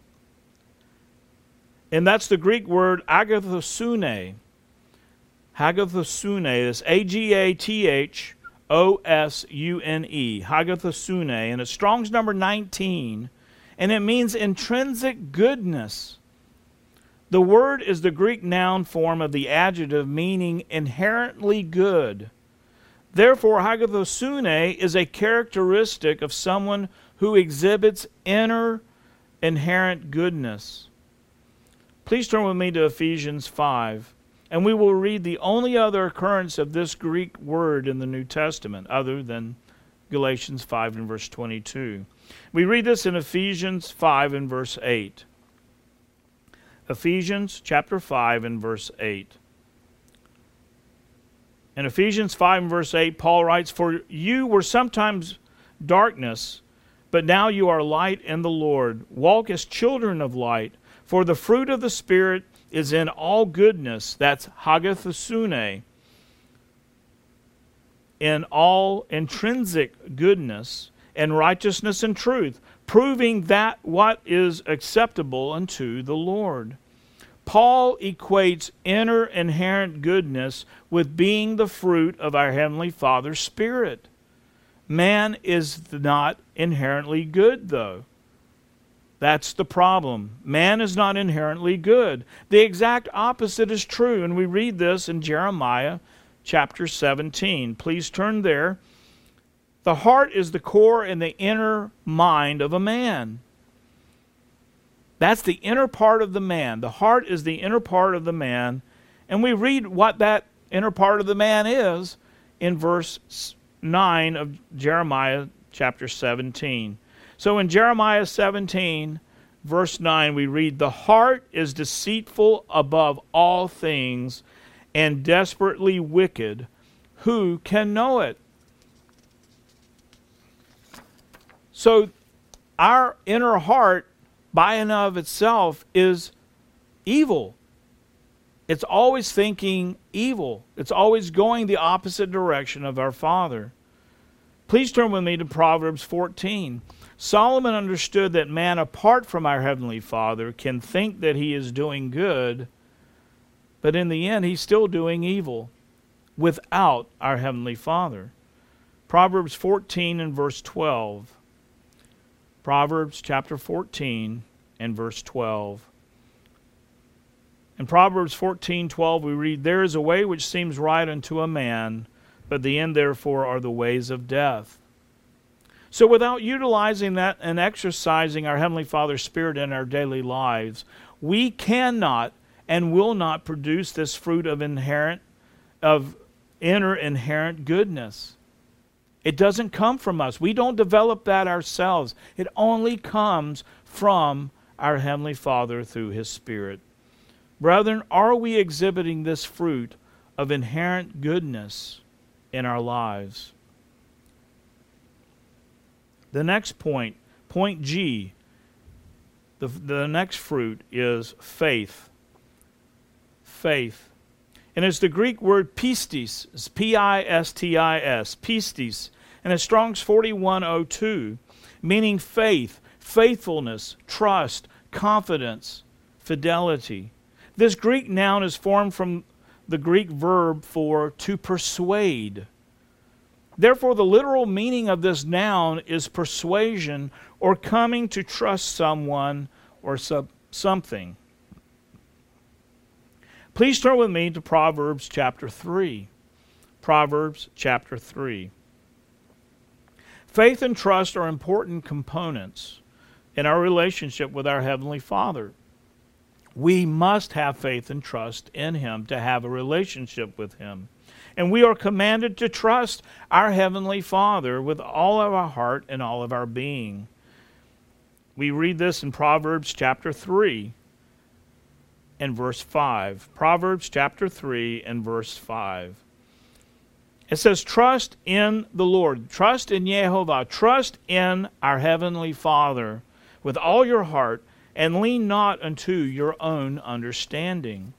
And that's the Greek word agathosune. Agathosune. It's A G A T H O S U N E. Agathosune. And it's Strong's number nineteen. And it means intrinsic goodness. The word is the Greek noun form of the adjective meaning inherently good. Therefore, agathosune is a characteristic of someone who exhibits inner inherent goodness. Please turn with me to Ephesians five, and we will read the only other occurrence of this Greek word in the New Testament, other than Galatians five and verse twenty-two. We read this in Ephesians five and verse eight. Ephesians chapter five and verse eight. In Ephesians five and verse eight, Paul writes, "For you were sometimes darkness, but now you are light in the Lord. Walk as children of light. For the fruit of the Spirit is in all goodness," that's agathosune, "in all intrinsic goodness and righteousness and truth, proving that what is acceptable unto the Lord." Paul equates inner inherent goodness with being the fruit of our Heavenly Father's Spirit. Man is not inherently good, though. That's the problem. Man is not inherently good. The exact opposite is true, and we read this in Jeremiah chapter seventeen. Please turn there. The heart is the core and the inner mind of a man. That's the inner part of the man. The heart is the inner part of the man, and we read what that inner part of the man is in verse nine of Jeremiah chapter seventeen. So in Jeremiah seventeen, verse nine, we read, "The heart is deceitful above all things and desperately wicked. Who can know it?" So our inner heart, by and of itself, is evil. It's always thinking evil. It's always going the opposite direction of our Father. Please turn with me to Proverbs fourteen. Solomon understood that man, apart from our Heavenly Father, can think that he is doing good, but in the end, he's still doing evil without our Heavenly Father. Proverbs fourteen and verse twelve. Proverbs chapter fourteen and verse twelve. In Proverbs fourteen twelve, we read, "There is a way which seems right unto a man, but the end therefore are the ways of death." So without utilizing that and exercising our Heavenly Father's Spirit in our daily lives, we cannot and will not produce this fruit of inherent, of inner inherent goodness. It doesn't come from us. We don't develop that ourselves. It only comes from our Heavenly Father through His Spirit. Brethren, are we exhibiting this fruit of inherent goodness in our lives? The next point, point G, the, the next fruit is faith. Faith. And it's the Greek word pistis, it's P I S T I S, pistis, and it's Strong's forty-one oh two, meaning faith, faithfulness, trust, confidence, fidelity. This Greek noun is formed from the Greek verb for to persuade. Therefore, the literal meaning of this noun is persuasion or coming to trust someone or sub- something. Please turn with me to Proverbs chapter three. Proverbs chapter three. Faith and trust are important components in our relationship with our Heavenly Father. We must have faith and trust in Him to have a relationship with Him. And we are commanded to trust our Heavenly Father with all of our heart and all of our being. We read this in Proverbs chapter three and verse five. Proverbs chapter three and verse five. It says, trust in the Lord. Trust in Yehovah. Trust in our Heavenly Father with all your heart, and lean not unto your own understanding.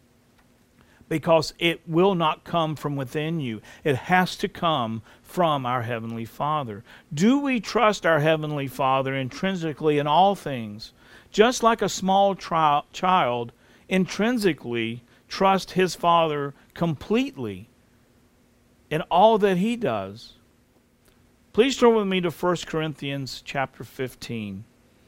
Because it will not come from within you. It has to come from our Heavenly Father. Do we trust our Heavenly Father intrinsically in all things? Just like a small tri- child intrinsically trusts his Father completely in all that he does. Please turn with me to First Corinthians chapter fifteen.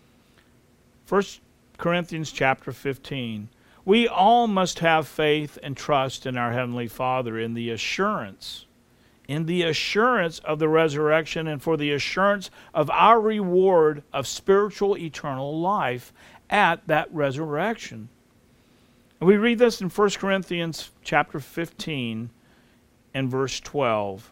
First Corinthians chapter fifteen. We all must have faith and trust in our Heavenly Father in the assurance, in the assurance of the resurrection and for the assurance of our reward of spiritual eternal life at that resurrection. And we read this in First Corinthians chapter fifteen and verse twelve.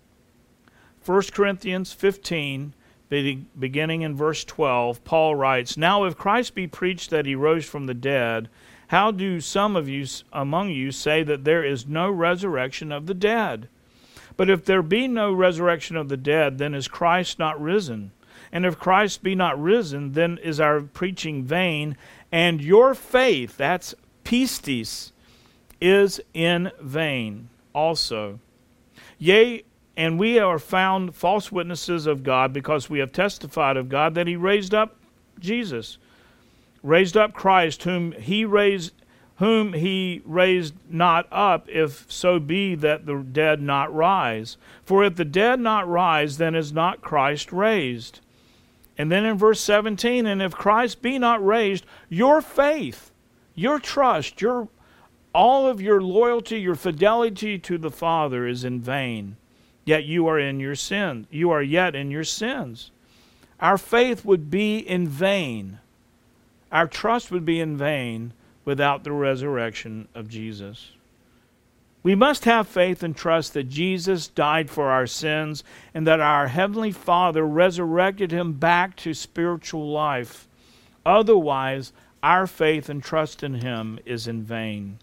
First Corinthians fifteen, beginning in verse twelve, Paul writes, Now if Christ be preached that He rose from the dead, how do some of you among you say that there is no resurrection of the dead? But if there be no resurrection of the dead, then is Christ not risen? And if Christ be not risen, then is our preaching vain, and your faith, that's pistis, is in vain also. Yea, and we are found false witnesses of God, because we have testified of God that He raised up Jesus, raised up Christ, whom he raised, whom he raised not up, if so be that the dead not rise. For if the dead not rise, then is not Christ raised. And then in verse seventeen, and if Christ be not raised, your faith, your trust, your all of your loyalty, your fidelity to the Father is in vain. Yet you are in your sin. You are yet in your sins. Our faith would be in vain. Our trust would be in vain without the resurrection of Jesus. We must have faith and trust that Jesus died for our sins and that our Heavenly Father resurrected Him back to spiritual life. Otherwise, our faith and trust in Him is in vain.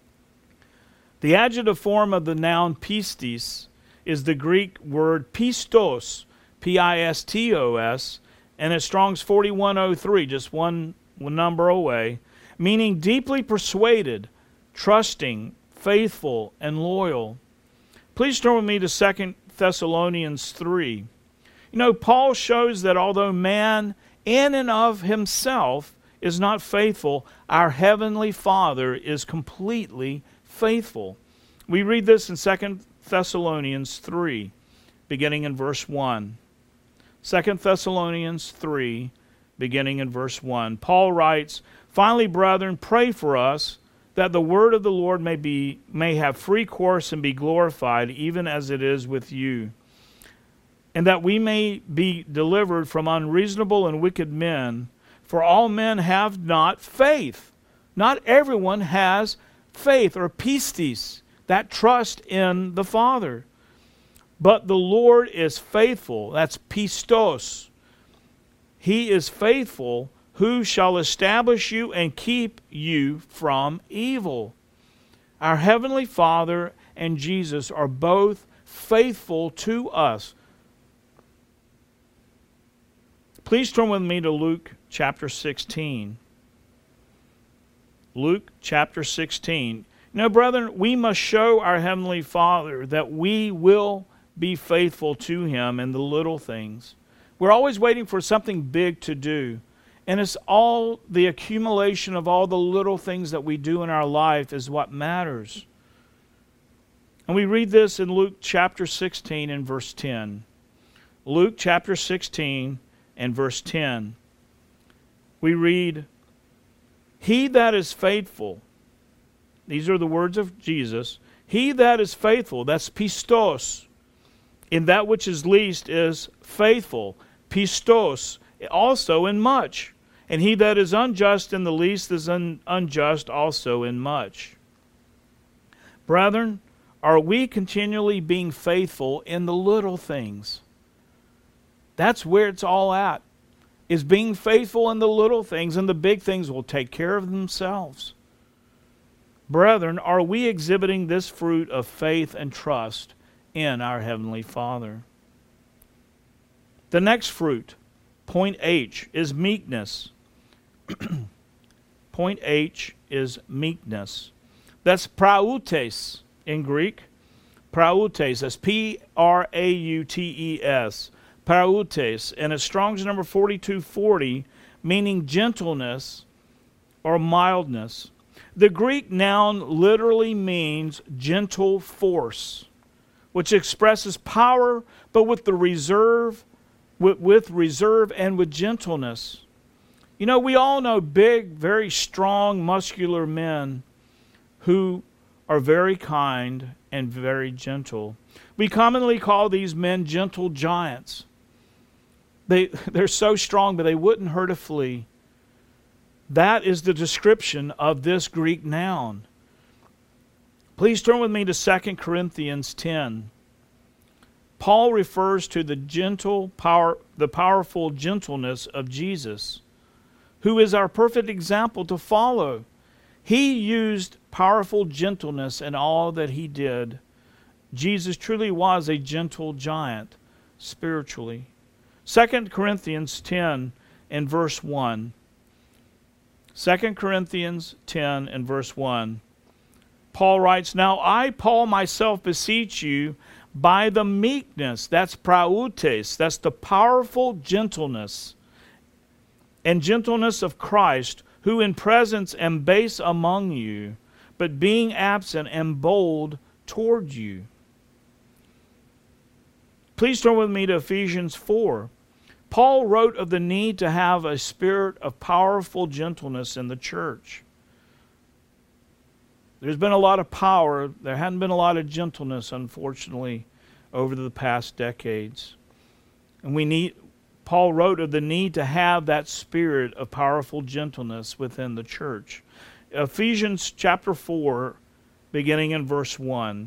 The adjective form of the noun pistis is the Greek word pistos, P I S T O S, and it's Strong's forty-one oh three, just one number away, meaning deeply persuaded, trusting, faithful, and loyal. Please turn with me to Second Thessalonians three. You know, Paul shows that although man in and of himself is not faithful, our Heavenly Father is completely faithful. We read this in Second Thessalonians three, beginning in verse one. Second Thessalonians three, beginning in verse one. Paul writes, Finally, brethren, pray for us, that the word of the Lord may be may have free course and be glorified, even as it is with you, and that we may be delivered from unreasonable and wicked men, for all men have not faith. Not everyone has faith or pistis, that trust in the Father. But the Lord is faithful. That's pistos. He is faithful, who shall establish you and keep you from evil. Our Heavenly Father and Jesus are both faithful to us. Please turn with me to Luke chapter sixteen. Luke chapter sixteen. You know, brethren, we must show our Heavenly Father that we will be faithful to Him in the little things. We're always waiting for something big to do. And it's all the accumulation of all the little things that we do in our life is what matters. And we read this in Luke chapter sixteen and verse ten. Luke chapter sixteen and verse ten. We read, He that is faithful, these are the words of Jesus, he that is faithful, that's pistos, in that which is least is faithful, pistos, also in much. And he that is unjust in the least is un- unjust also in much. Brethren, are we continually being faithful in the little things? That's where it's all at, is being faithful in the little things, and the big things will take care of themselves. Brethren, are we exhibiting this fruit of faith and trust in our Heavenly Father? The next fruit, point H, is meekness. Point H is meekness. That's prautes in Greek. Prautes, that's P R A U T E S. Prautes, and it's Strong's number forty-two forty, meaning gentleness or mildness. The Greek noun literally means gentle force, which expresses power, but with the reserve, with, with reserve and with gentleness. You know, we all know big, very strong, muscular men who are very kind and very gentle. We commonly call these men gentle giants. They, they're so strong, but they wouldn't hurt a flea. That is the description of this Greek noun. Please turn with me to Second Corinthians ten. Paul refers to the gentle power, the powerful gentleness of Jesus, who is our perfect example to follow. He used powerful gentleness in all that he did. Jesus truly was a gentle giant spiritually. Second Corinthians ten and verse one. Second Corinthians ten and verse one. Paul writes, Now I, Paul, myself beseech you by the meekness, that's prautes, that's the powerful gentleness and gentleness of Christ, who in presence am base among you, but being absent am bold toward you. Please turn with me to Ephesians four. Paul wrote of the need to have a spirit of powerful gentleness in the church. There's been a lot of power. There hasn't been a lot of gentleness, unfortunately, over the past decades. And we need, Paul wrote of the need to have that spirit of powerful gentleness within the church. Ephesians chapter four, beginning in verse one.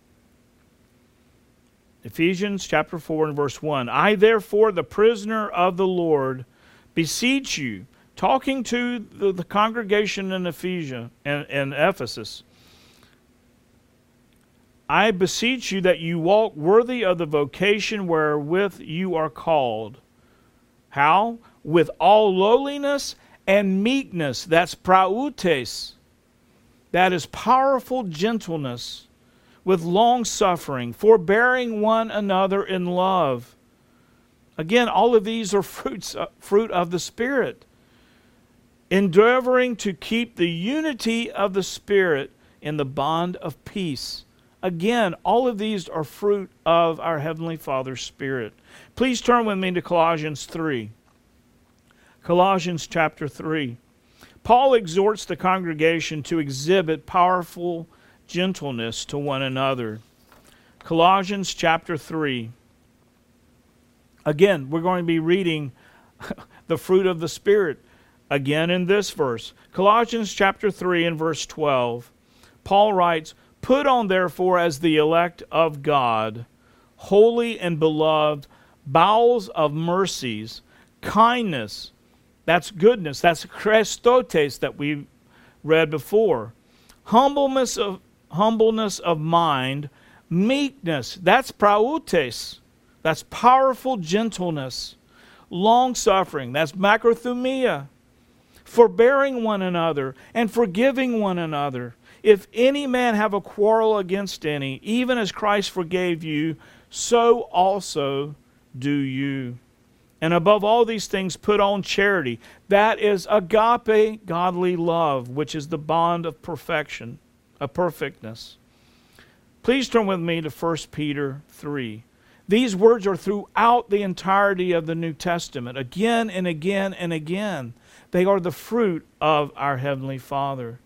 Ephesians chapter four and verse one. I therefore, the prisoner of the Lord, beseech you, talking to the, the congregation in Ephesia and in Ephesus, I beseech you that you walk worthy of the vocation wherewith you are called. How? With all lowliness and meekness. That's prautes. That is powerful gentleness. With long suffering, forbearing one another in love. Again, all of these are fruits, uh, fruit of the Spirit. Endeavoring to keep the unity of the Spirit in the bond of peace. Again, all of these are fruit of our Heavenly Father's Spirit. Please turn with me to Colossians three. Colossians chapter three. Paul exhorts the congregation to exhibit powerful gentleness to one another. Colossians chapter three. Again, we're going to be reading the fruit of the Spirit. Again in this verse, Colossians chapter three and verse twelve, Paul writes, "Put on therefore as the elect of God, holy and beloved, bowels of mercies, kindness," that's goodness, that's Christotes that we read before, humbleness of humbleness of mind, meekness, that's prautes, that's powerful gentleness, long-suffering, that's macrothumia, forbearing one another and forgiving one another. If any man have a quarrel against any, even as Christ forgave you, so also do you. And above all these things, put on charity. That is agape, godly love, which is the bond of perfection, of perfectness. Please turn with me to First Peter three. These words are throughout the entirety of the New Testament, again and again and again. They are the fruit of our Heavenly Father.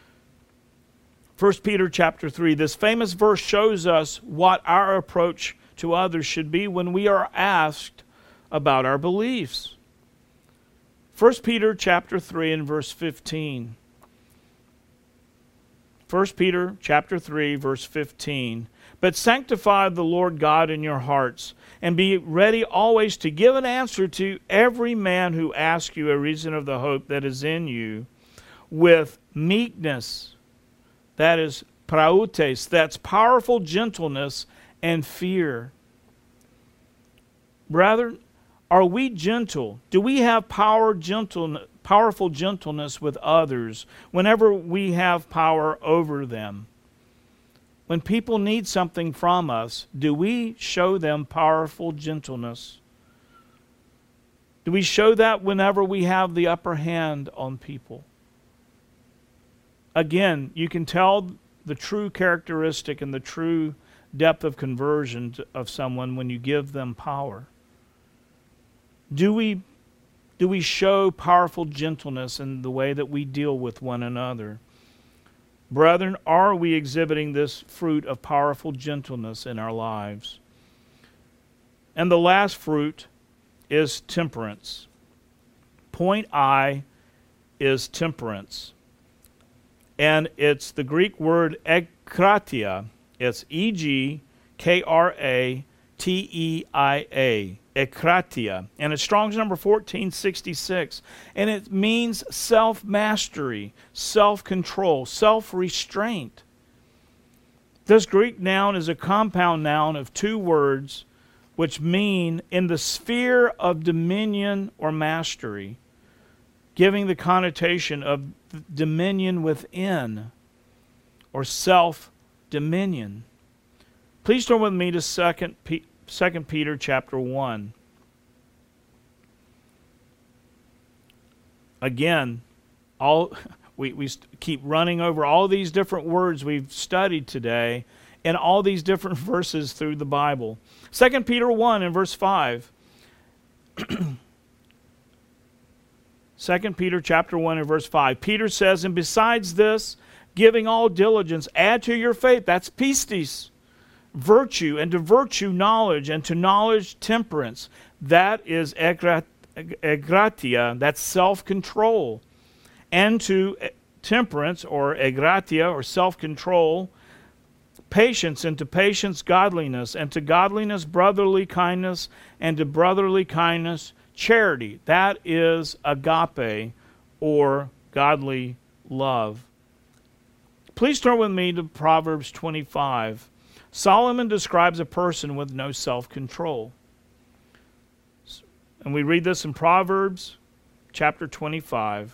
First Peter chapter three, this famous verse shows us what our approach to others should be when we are asked about our beliefs. First Peter chapter three and verse fifteen. First Peter chapter three, verse fifteen. But sanctify the Lord God in your hearts, and be ready always to give an answer to every man who asks you a reason of the hope that is in you, with meekness, that is prautes, that's powerful gentleness and fear. Brethren, are we gentle? Do we have power, gentleness, powerful gentleness with others whenever we have power over them? When people need something from us, do we show them powerful gentleness? Do we show that whenever we have the upper hand on people? Again, you can tell the true characteristic and the true depth of conversion of someone when you give them power. Do we, do we show powerful gentleness in the way that we deal with one another? Brethren, are we exhibiting this fruit of powerful gentleness in our lives? And the last fruit is temperance. Point I is temperance. And it's the Greek word ekratia. It's E G K R A T E I A. Ekratia. And it's Strong's number fourteen sixty-six. And it means self-mastery, self-control, self-restraint. This Greek noun is a compound noun of two words which mean in the sphere of dominion or mastery, giving the connotation of dominion within or self-dominion. Please turn with me to Second Peter. Second Peter chapter one. Again, all we, we keep running over all these different words we've studied today in all these different verses through the Bible. Second Peter one and verse five. Second Peter chapter one and verse five. Peter says, and besides this, giving all diligence, add to your faith, that's pistis, virtue, and to virtue knowledge, and to knowledge temperance. That is egratia, that's self-control. And to temperance, or egratia, or self-control, patience, and to patience godliness, and to godliness brotherly kindness, and to brotherly kindness charity. That is agape, or godly love. Please turn with me to Proverbs twenty-five. Solomon describes a person with no self-control. And we read this in Proverbs chapter twenty-five.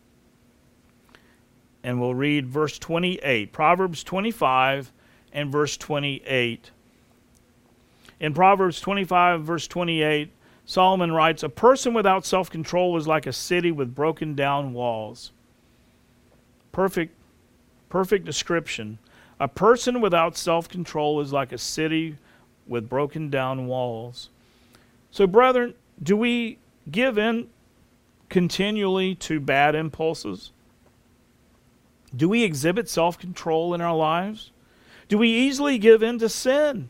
And we'll read verse twenty-eight. Proverbs twenty-five and verse twenty-eight. In Proverbs twenty-five, verse twenty-eight, Solomon writes, a person without self-control is like a city with broken down walls. Perfect, perfect description. A person without self-control is like a city with broken down walls. So, brethren, do we give in continually to bad impulses? Do we exhibit self-control in our lives? Do we easily give in to sin?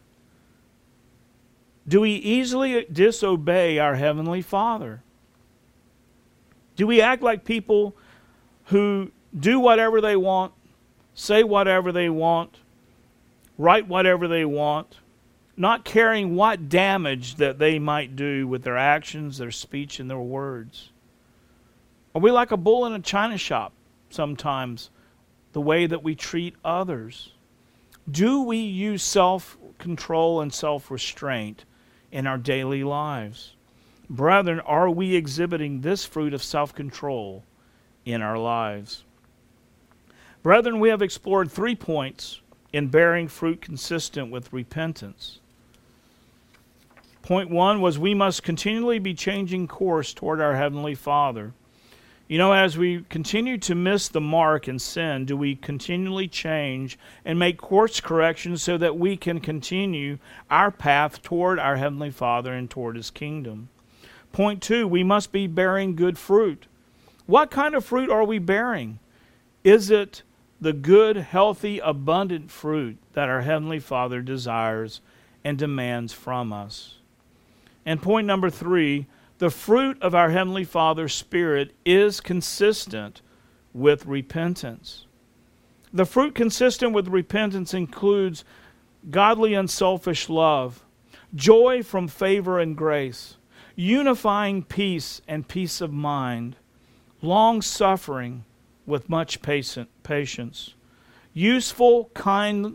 Do we easily disobey our Heavenly Father? Do we act like people who do whatever they want, say whatever they want, write whatever they want, not caring what damage that they might do with their actions, their speech, and their words? Are we like a bull in a china shop sometimes, the way that we treat others? Do we use self-control and self-restraint in our daily lives? Brethren, are we exhibiting this fruit of self-control in our lives? Brethren, we have explored three points in bearing fruit consistent with repentance. Point one was we must continually be changing course toward our Heavenly Father. You know, as we continue to miss the mark and sin, do we continually change and make course corrections so that we can continue our path toward our Heavenly Father and toward His kingdom? Point two, we must be bearing good fruit. What kind of fruit are we bearing? Is it the good, healthy, abundant fruit that our Heavenly Father desires and demands from us? And point number three, the fruit of our Heavenly Father's Spirit is consistent with repentance. The fruit consistent with repentance includes godly, unselfish love, joy from favor and grace, unifying peace and peace of mind, long-suffering with much patience, useful, kind,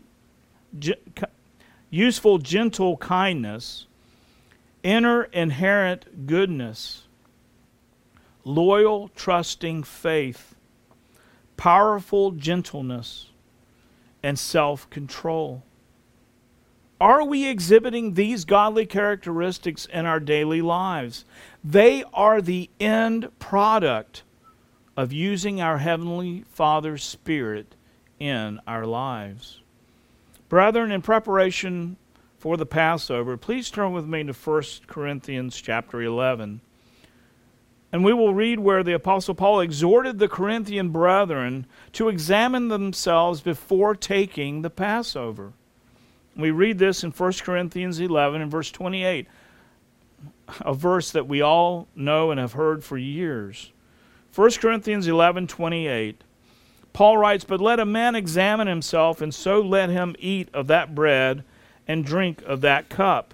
useful, gentle kindness, inner inherent goodness, loyal, trusting faith, powerful gentleness, and self-control. Are we exhibiting these godly characteristics in our daily lives? They are the end product of using our Heavenly Father's Spirit in our lives. Brethren, in preparation for the Passover, please turn with me to First Corinthians chapter eleven. And we will read where the Apostle Paul exhorted the Corinthian brethren to examine themselves before taking the Passover. We read this in First Corinthians eleven and verse twenty-eight, a verse that we all know and have heard for years. First Corinthians eleven twenty-eight, Paul writes, "But let a man examine himself, and so let him eat of that bread and drink of that cup."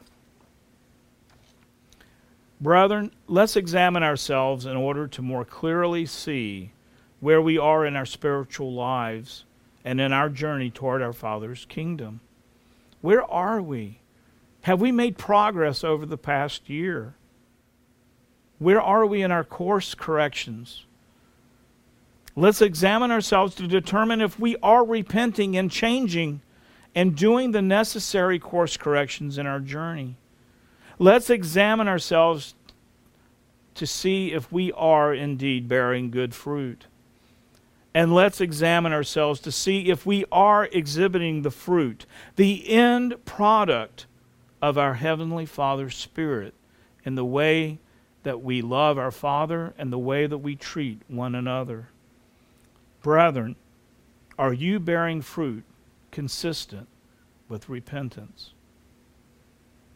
Brethren, let's examine ourselves in order to more clearly see where we are in our spiritual lives and in our journey toward our Father's kingdom. Where are we? Have we made progress over the past year? Where are we in our course corrections? Let's examine ourselves to determine if we are repenting and changing and doing the necessary course corrections in our journey. Let's examine ourselves to see if we are indeed bearing good fruit. And let's examine ourselves to see if we are exhibiting the fruit, the end product of our Heavenly Father's Spirit in the way that we love our Father and the way that we treat one another. Brethren, are you bearing fruit consistent with repentance?